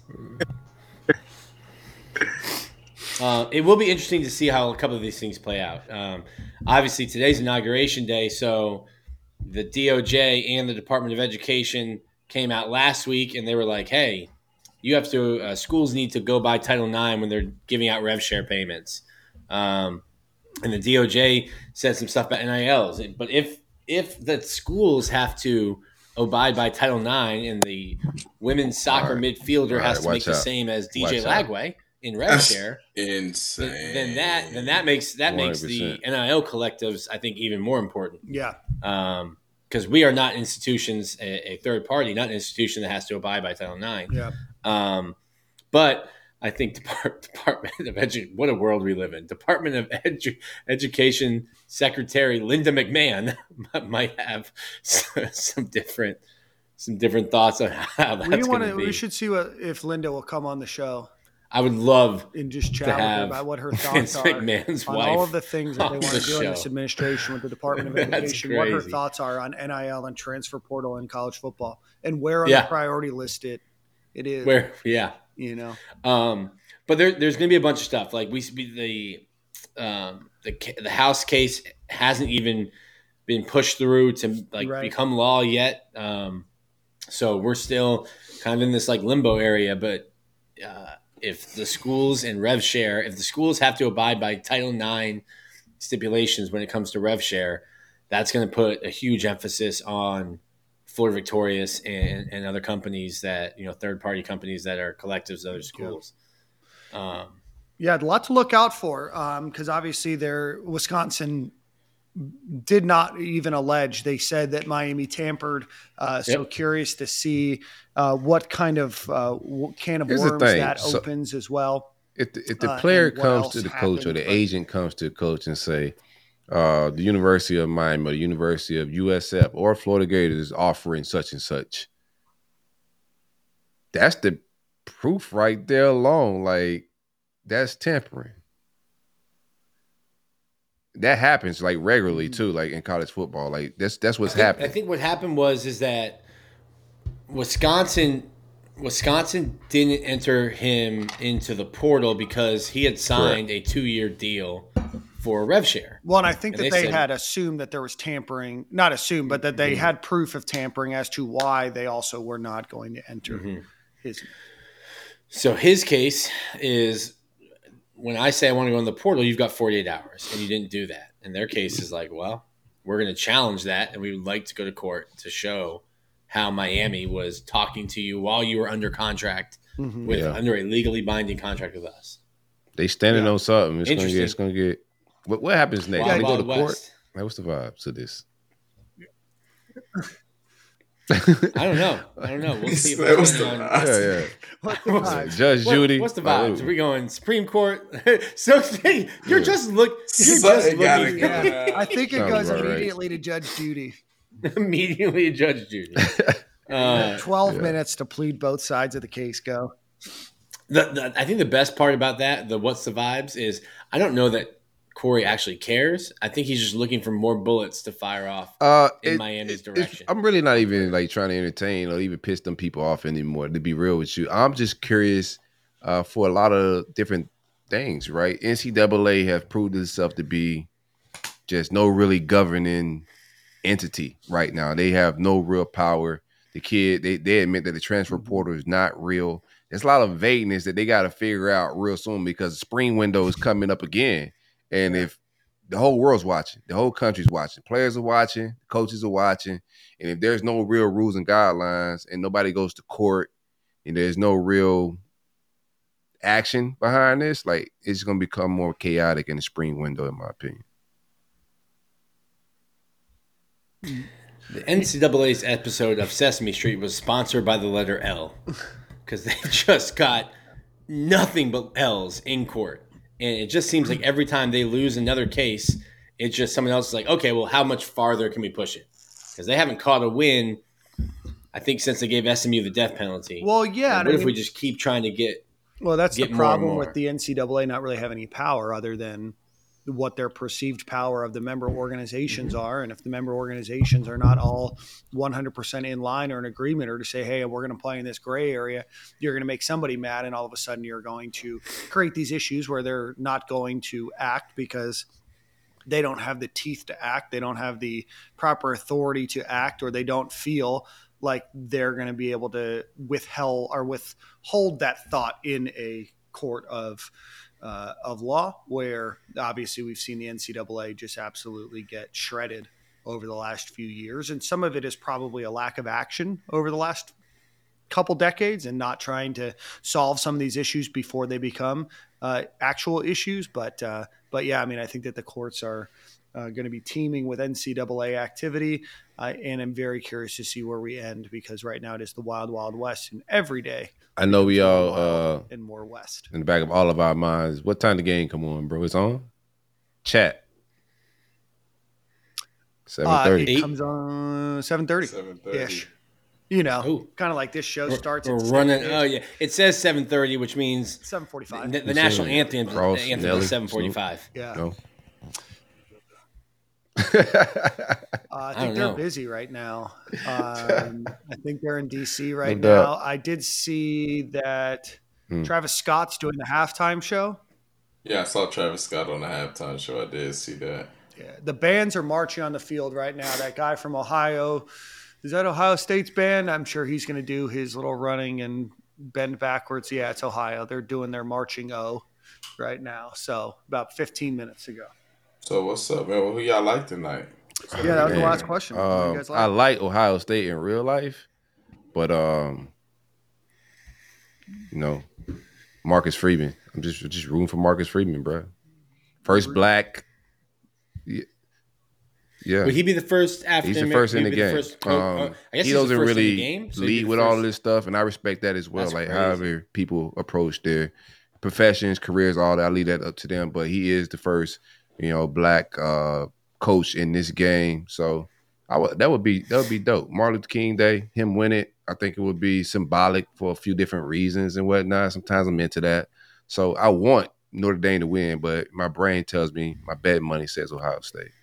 uh, it will be interesting to see how a couple of these things play out. Um, obviously, today's inauguration day, so the D O J and the Department of Education came out last week, and they were like, "Hey, you have to uh, schools need to go by Title nine when they're giving out rev share payments." Um, and the D O J said some stuff about N I Ls, but if if the schools have to abide by Title nine and the women's soccer right. midfielder right. has to Watch make out. the same as D J Watch Lagway out. in rev share, insane. Then, then that then that makes that one hundred percent makes the N I L collectives, I think, even more important. Yeah, because um, we are not institutions, a, a third party, not an institution that has to abide by Title nine. Yeah, um, but I think Depart- Department of Edu- what a world we live in. Department of Edu- Education Secretary Linda McMahon might have some different some different thoughts on how that's going to be. We should see what if Linda will come on the show. I would love and just chat with her about what her thoughts Vince are McMahon's on wife all of the things that they want to do show. in this administration with the Department of Education. What her thoughts are on N I L and transfer portal in college football, and where on yeah. the priority list it it is. Where, yeah. You know, um, but there, there's going to be a bunch of stuff. Like we, the, um, the the House case hasn't even been pushed through to like right. become law yet. Um, so we're still kind of in this like limbo area. But uh, if the schools and rev share, if the schools have to abide by Title nine stipulations when it comes to rev share, that's going to put a huge emphasis on Florida Victorious and, and other companies that, you know, third-party companies that are collectives of other schools. Um, yeah, a lot to look out for because um, obviously their Wisconsin did not even allege. They said that Miami tampered. Uh, so yep. curious to see uh, what kind of uh, can of Here's worms that so opens as well. If the, if the player uh, comes to the coach or the agent comes to the coach and say, Uh, the University of Miami or the University of U S F or Florida Gators is offering such and such. That's the proof right there alone. Like, that's tampering. That happens like regularly too, like in college football. Like that's that's what's I think, happening. I think what happened was is that Wisconsin Wisconsin didn't enter him into the portal because he had signed Correct. a two-year deal for rev share. Well, and I think and that they, they said, had assumed that there was tampering, not assumed, but that they mm-hmm. had proof of tampering as to why they also were not going to enter mm-hmm. his. So his case is when I say I want to go in the portal, you've got forty-eight hours and you didn't do that. And their case is like, well, we're going to challenge that. And we would like to go to court to show how Miami was talking to you while you were under contract mm-hmm. with yeah. under a legally binding contract with us. They standing yeah. on something. It's going to get, it's going to get, What what happens next? Wild, they go to Wild court. West. Like, what's the vibe to this? I don't know. I don't know. We'll see. If what's the on. Yeah, yeah. What's the vibe? Judge what, Judy. What's the vibe? Are we going Supreme Court? so hey, you're yeah. just look. You're just looking. Yeah. I think it Sounds goes right. immediately to Judge Judy. immediately to Judge Judy. Uh, Twelve yeah. minutes to plead both sides of the case. Go. The, the, I think the best part about that, the what's the vibes, is I don't know that Corey actually cares. I think he's just looking for more bullets to fire off uh, in it, Miami's it, direction. I'm really not even like trying to entertain or even piss them people off anymore, to be real with you. I'm just curious uh, for a lot of different things, right? N C double A have proved itself to be just no really governing entity right now. They have no real power. The kid, they, they admit that the transfer portal is not real. There's a lot of vagueness that they got to figure out real soon because the spring window is coming up again. And if the whole world's watching, the whole country's watching, players are watching, coaches are watching, and if there's no real rules and guidelines and nobody goes to court and there's no real action behind this, like it's going to become more chaotic in the spring window, in my opinion. The N C double A's episode of Sesame Street was sponsored by the letter L because they just got nothing but L's in court. And it just seems like every time they lose another case, it's just someone else is like, okay, well, how much farther can we push it? Because they haven't caught a win, I think, since they gave S M U the death penalty. Well, yeah. Like, what I mean, if we just keep trying to get Well, that's get the more and problem more? with the N C double A not really having any power other than what their perceived power of the member organizations are. And if the member organizations are not all one hundred percent in line or in agreement, or to say, hey, we're going to play in this gray area, you're going to make somebody mad. And all of a sudden you're going to create these issues where they're not going to act because they don't have the teeth to act. They don't have the proper authority to act, or they don't feel like they're going to be able to withheld or withhold that thought in a court of uh, of law, where obviously we've seen the N C double A just absolutely get shredded over the last few years. And some of it is probably a lack of action over the last couple decades and not trying to solve some of these issues before they become uh, actual issues. But, uh, but yeah, I mean, I think that the courts are uh, going to be teeming with N C double A activity. Uh, and I'm very curious to see where we end, because right now it is the wild, wild west, and every day I know we becomes more all wild uh, and more west. in the back of all of our minds. What time the game come on, bro? It's on. Chat. Seven Uh, thirty. it comes on seven thirty seven thirty. ish. You know, Ooh. kind of like this show We're, starts we're at running. Oh yeah, it says seven thirty, which means seven forty-five. the, the national anthem, Cross, anthem Nelly, is seven forty-five. Yeah. No. Uh, I I think don't they're know. busy right now. Um, I think they're in D C right No doubt. now. I did see that Hmm. Travis Scott's doing the halftime show. Yeah, I saw Travis Scott on the halftime show. I did see that. Yeah, the bands are marching on the field right now. That guy from Ohio, is that Ohio State's band? I'm sure he's going to do his little running and bend backwards. Yeah, it's Ohio. They're doing their marching O right now. So about fifteen minutes ago. So what's up, man? Well, who y'all like tonight? Yeah, that was the Man, last question. What do you um, guys I like? like Ohio State in real life, but um, you know, Marcus Freeman. I'm just just rooting for Marcus Freeman, bro. First black. Yeah. Yeah. Would he be the first African? He's the first in the he'd be game. first co- Um, uh, I guess he he's the doesn't first in the really game, so he'd be lead the with all first- this stuff, and I respect that as well. That's like crazy. however people approach their professions, careers, all that, I leave that up to them. But he is the first, you know, black uh, coach in this game. So I would that would be that would be dope. Martin Luther King Day, him win it. I think it would be symbolic for a few different reasons and whatnot. Sometimes I'm into that. So I want Notre Dame to win, but my brain tells me my bet money says Ohio State.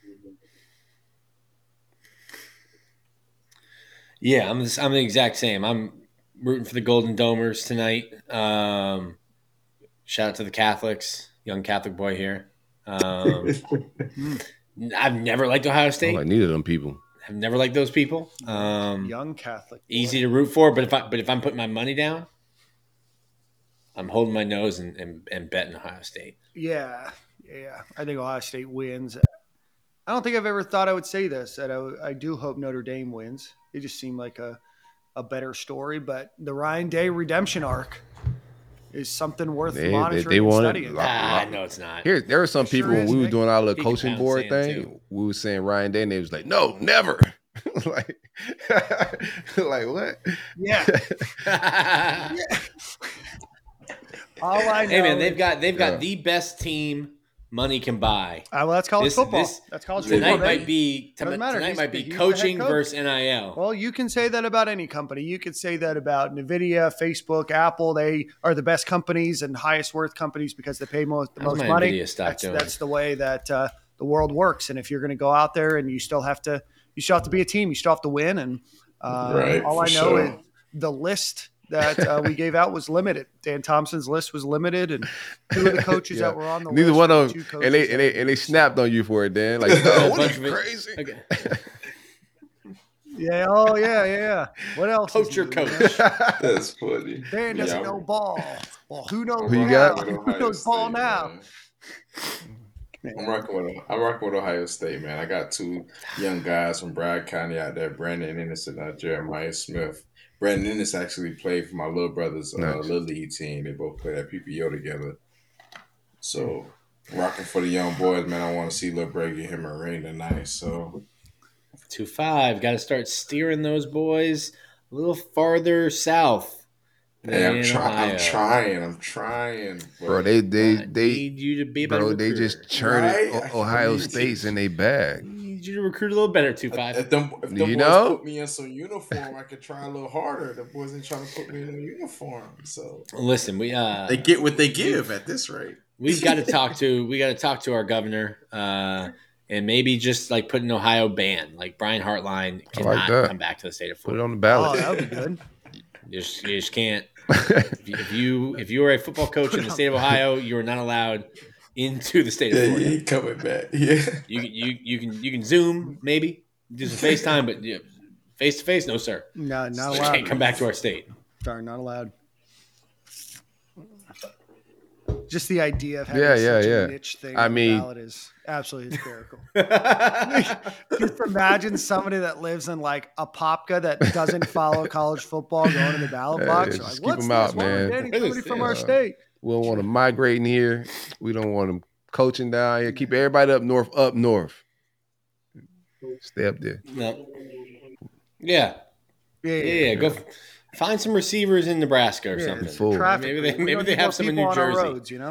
Yeah, I'm the, I'm the exact same. I'm rooting for the Golden Domers tonight. Um, shout out to the Catholics, young Catholic boy here. Um, I've never liked Ohio I State. don't like neither of them people. I've never liked those people. Um, Young Catholic. easy to root for, but if I but if I'm putting my money down, I'm holding my nose and, and, and betting Ohio State. Yeah, yeah. I think Ohio State wins. I don't think I've ever thought I would say this. That I, I do hope Notre Dame wins. It just seemed like a, a better story. But the Ryan Day redemption arc is something worth They- they- monitoring they and want it. studying. Lot- Ah, no, it's not. Here, there were some It sure people when is, we were Nick. doing our little He can coaching pound board sand, thing. too. We were saying Ryan Day, and they was like, "No, never." like, like what? Yeah. All I know. Hey man, they've got they've got Yeah. the best team money can buy. Uh, well, that's college This- football. this- that's college football. Tonight baby. might be Doesn't matter. tonight He's might the- be he's the head coaching coach. versus N I L. Well, you can say that about any company. You could say that about NVIDIA, Facebook, Apple. They are the best companies and highest worth companies because they pay most the How's most my money. NVIDIA stock That's, doing? that's the way that uh, the world works. And if you're going to go out there and you still have to, you still have to be a team. You still have to win. And uh, Right, all I for know sure. is the list that uh, we gave out was limited. Dan Thompson's list was limited, and two of the coaches Yeah. that were on the Neither list one were of two them, coaches and they that- and they and they snapped on you for it, Dan. Like, A oh, what bunch is of it- crazy? Okay. Yeah. Oh yeah. Yeah. What else? is Coach your new, coach. man? That's funny. Dan doesn't Yeah, know ball. Well, who knows? Who you now? got? with Who Ohio knows ball State, now? man. I'm rocking with I'm rocking with Ohio State, man. I got two young guys from Bragg County out there, Brandon Ennis and uh, Jeremiah Smith. Brandon Ennis actually played for my little brother's uh, Nice. little league team. They both played at P P O together. So rocking for the young boys, man. I want to see Lil Bray get him a ring tonight. So two five. Got to start steering those boys a little farther south. Hey, I'm, than try- I'm Ohio. trying. I'm trying. Bro, they they I they need you to be a better bro, they recruiter. just churned Right? O- Ohio I need State's you. in their I bag. need you to recruit a little better, two five. If them, if them You boys know? put me in some uniform, I could try a little harder. The boys ain't trying to put me in a uniform, so Listen, we uh, they get what they give at this rate. we've got to talk to we got to talk to our governor, uh, and maybe just like put an Ohio ban. Like Brian Hartline I like cannot that. come back to the state of Put it Florida. on the Oh, ballot. that would be good. You just, you just can't. If you, if you if you are a football coach in the state of Ohio, you are not allowed into the state of Yeah, Florida. he ain't coming back. Yeah, You can you you can you can Zoom maybe do some FaceTime, but face to face, no sir. No, not You allowed. can't come back to our state. Sorry, not allowed. Just the idea of having Yeah, yeah, such yeah. a niche thing I on the mean- ballot is absolutely hysterical. Just imagine somebody that lives in like Apopka that doesn't follow college football going to the ballot Hey, box. just Like, keep what's them this? out, Why are we man. banning What is somebody from our this? state? We don't want them migrating here. We don't want them coaching down here. Keep everybody up north, up north. Stay up there. No. Yeah, Yeah, yeah, yeah. Go f- find some receivers in Nebraska or Yeah, something. Full. Traffic. Maybe they We maybe don't they need have more some in people New on our Jersey. roads, you know.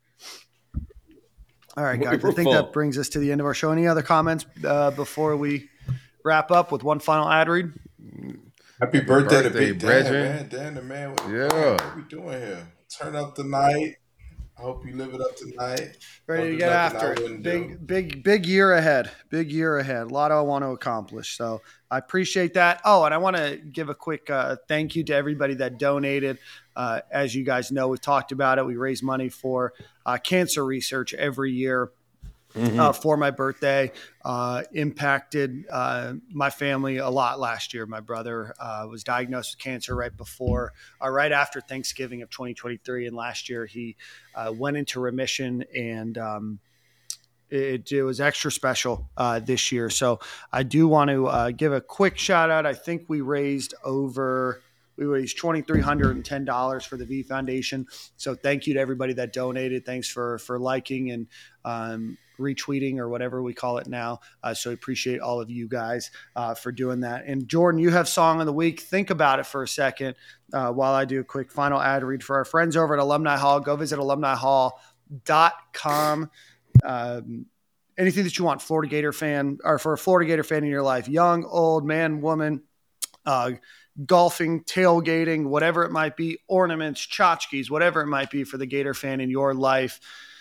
All right, We're- guys. I we're think full. that brings us to the end of our show. Any other comments uh, before we wrap up with one final ad read? happy birthday, to birthday, Big Dan, brethren. man. Dan the man. What, Yeah. what we doing here? Turn up tonight. I hope you live it up tonight. Ready to Don't do get nothing after I it. wouldn't Big, do. big, big year ahead. Big year ahead. A lot I want to accomplish. So I appreciate that. Oh, and I want to give a quick uh, thank you to everybody that donated. Uh, as you guys know, we've talked about it. We raise money for uh, cancer research every year. Mhm. Uh, for my birthday, uh, impacted uh, my family a lot last year. My brother uh, was diagnosed with cancer right before, uh, right after Thanksgiving of twenty twenty-three, and last year he uh, went into remission, and um, it, it was extra special uh, this year. So I do want to uh, give a quick shout out. I think we raised over. We raised two thousand three hundred ten dollars for the V Foundation. So thank you to everybody that donated. Thanks for for liking and um, retweeting or whatever we call it now. Uh, so I appreciate all of you guys uh, for doing that. And Jordan, you have Song of the Week. Think about it for a second uh, while I do a quick final ad read for our friends over at Alumni Hall. Go visit alumni hall dot com. Um, anything that you want, Florida Gator fan, or for a Florida Gator fan in your life, young, old, man, woman, uh, golfing, tailgating, whatever it might be, ornaments, tchotchkes, whatever it might be for the Gator fan in your life.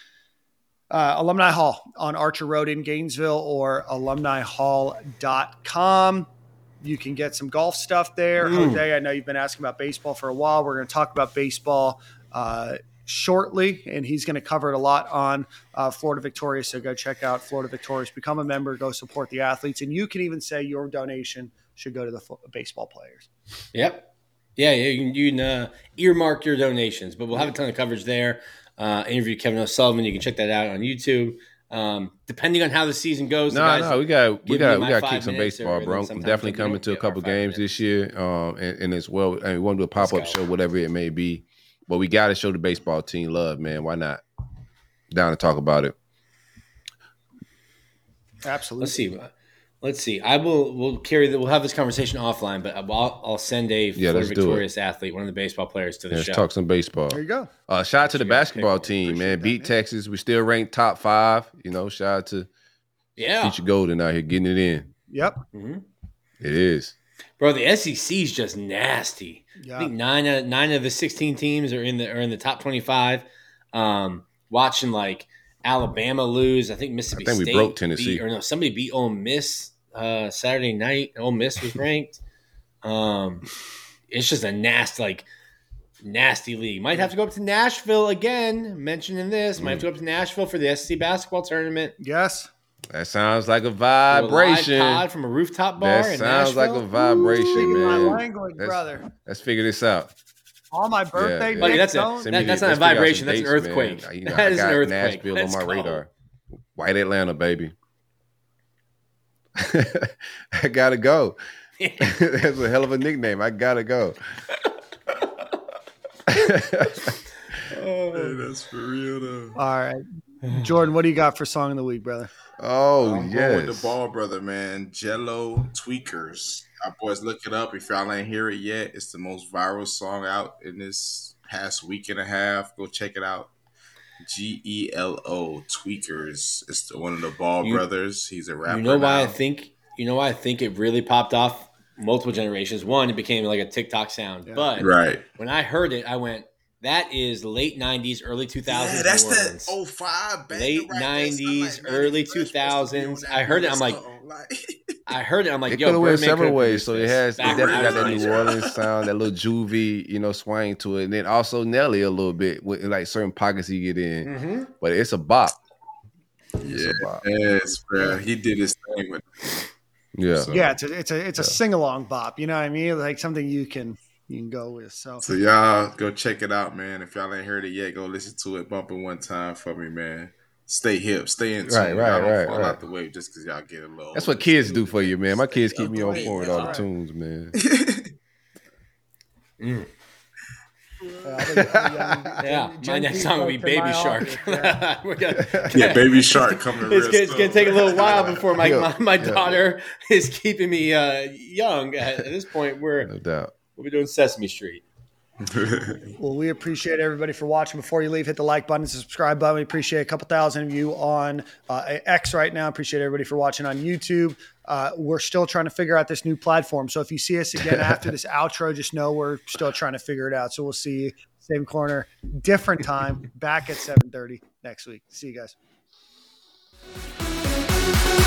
Uh, Alumni Hall on Archer Road in Gainesville or alumni hall dot com. You can get some golf stuff there. Mm. Jose, I know you've been asking about baseball for a while. We're going to talk about baseball uh, shortly, and he's going to cover it a lot on uh, Florida Victorious. So go check out Florida Victorious, become a member, go support the athletes, and you can even say your donation should go to the fo- baseball players. Yep. Yeah, yeah, you can, you can uh, earmark your donations, but we'll have a ton of coverage there. Uh, interview Kevin O'Sullivan. You can check that out on YouTube. Um, depending on how the season goes, the No, guys no, we got we give got me we my got to five kick some minutes, baseball, or bro. I'm sometimes definitely we coming don't to a get couple our five games minutes. this year, um, and, and as well, and we want to do a pop up Let's go. show, whatever it may be. But we got to show the baseball team love, man. Why not? Down to talk about it. Absolutely. Let's see. Let's see. I will. We'll carry. The, we'll have this conversation offline, but I'll, I'll send a Yeah, Florida let's do it. Victorious athlete, one of the baseball players, to the Let's show. talk some baseball. There you go. Uh, shout out to the You guys basketball pick one. team, Appreciate man. that, Beat man. Texas. We still ranked top five. You know, shout out to Yeah, Teacher Golden out here getting it in. Yep. hmm It is. bro. The S E C is just nasty. I Yeah. think nine out nine of the sixteen teams are in the are in the top twenty-five. Um, watching like Alabama lose. I think Mississippi I think we State broke Tennessee. beat, or no, somebody beat Ole Miss uh, Saturday night. Ole Miss was ranked. um, it's just a nasty, like nasty league. Might have to go up to Nashville again. Mentioning this, might have to go up to Nashville for the S E C basketball tournament. Yes. That sounds like a Do a live vibration. pod from a rooftop bar. That in sounds like Nashville. a vibration, Speaking my man. language, Let's- brother. Let's figure this out. On my birthday, yeah. Buddy, Nick, that's a- don't- Send me That- the- that's not a let's figure out vibration, some that's an dates, earthquake. man. You know, That I is an got earthquake. Nashville Let's on my go. radar. White Atlanta, baby. I gotta go. That's a hell of a nickname. I gotta go. Hey, that's for real though. All right. Jordan, what do you got for song of the week, brother? Oh, I'm yes. going with the Ball brother, man. Jello Tweakers. Our boys, look it up. If y'all ain't hear it yet, it's the most viral song out in this past week and a half. Go check it out. G E L O Tweakers. It's the, one of the Ball You- brothers. He's a rapper. You know why now. I think you know why I think it really popped off multiple generations. One, it became like a TikTok sound. Yeah. But Right. when I heard it, I went, that is late nineties, early two thousands. Yeah, that's New that Orleans. oh five banger Late right there. nineties, I'm like, man, early Fresh supposed to be on two thousands. that I heard it, I'm like- song. like I heard it. I'm like, It yo, could have went Birdman several could've ways. produced So it this has, it back in definitely the got that nineties. New Orleans sound, that little juvie, you know, swing to it, and then also Nelly a little bit with like certain pockets he get in. Mhm. But it's a bop. It's yeah, a bop. yes, bro. He did his thing with Yeah. So- Yeah, it's a it's a it's a Yeah. sing along bop. You know what I mean? Like something you can you can go with. So So y'all go check it out, man. If y'all ain't heard it yet, go listen to it. Bump it one time for me, man. Stay hip, stay in tune. Right, right, y'all don't right, fall right. out the way just because y'all get a little. That's what older. kids do for you, man. My kids keep me Stay on out the point with way, all the man. tunes, man. Mm. uh, I think, uh, young- Yeah, Gen- my Gen next Z song will be folk in my Baby Shark. office, yeah. We're gonna- Yeah, Baby Shark coming. It's, real gonna- it's soon. gonna take a little while before my Yeah, my, my yeah. daughter is keeping me uh, young. At, at this point, we're No doubt. we'll be doing Sesame Street. Well, we appreciate everybody for watching. Before you leave, hit the like button, the subscribe button. We appreciate a couple thousand of you on uh, X right now. Appreciate everybody for watching on YouTube. Uh, we're still trying to figure out this new platform. So if you see us again after this outro, just know we're still trying to figure it out. So we'll see you same corner, different time, back at seven thirty next week. See you guys.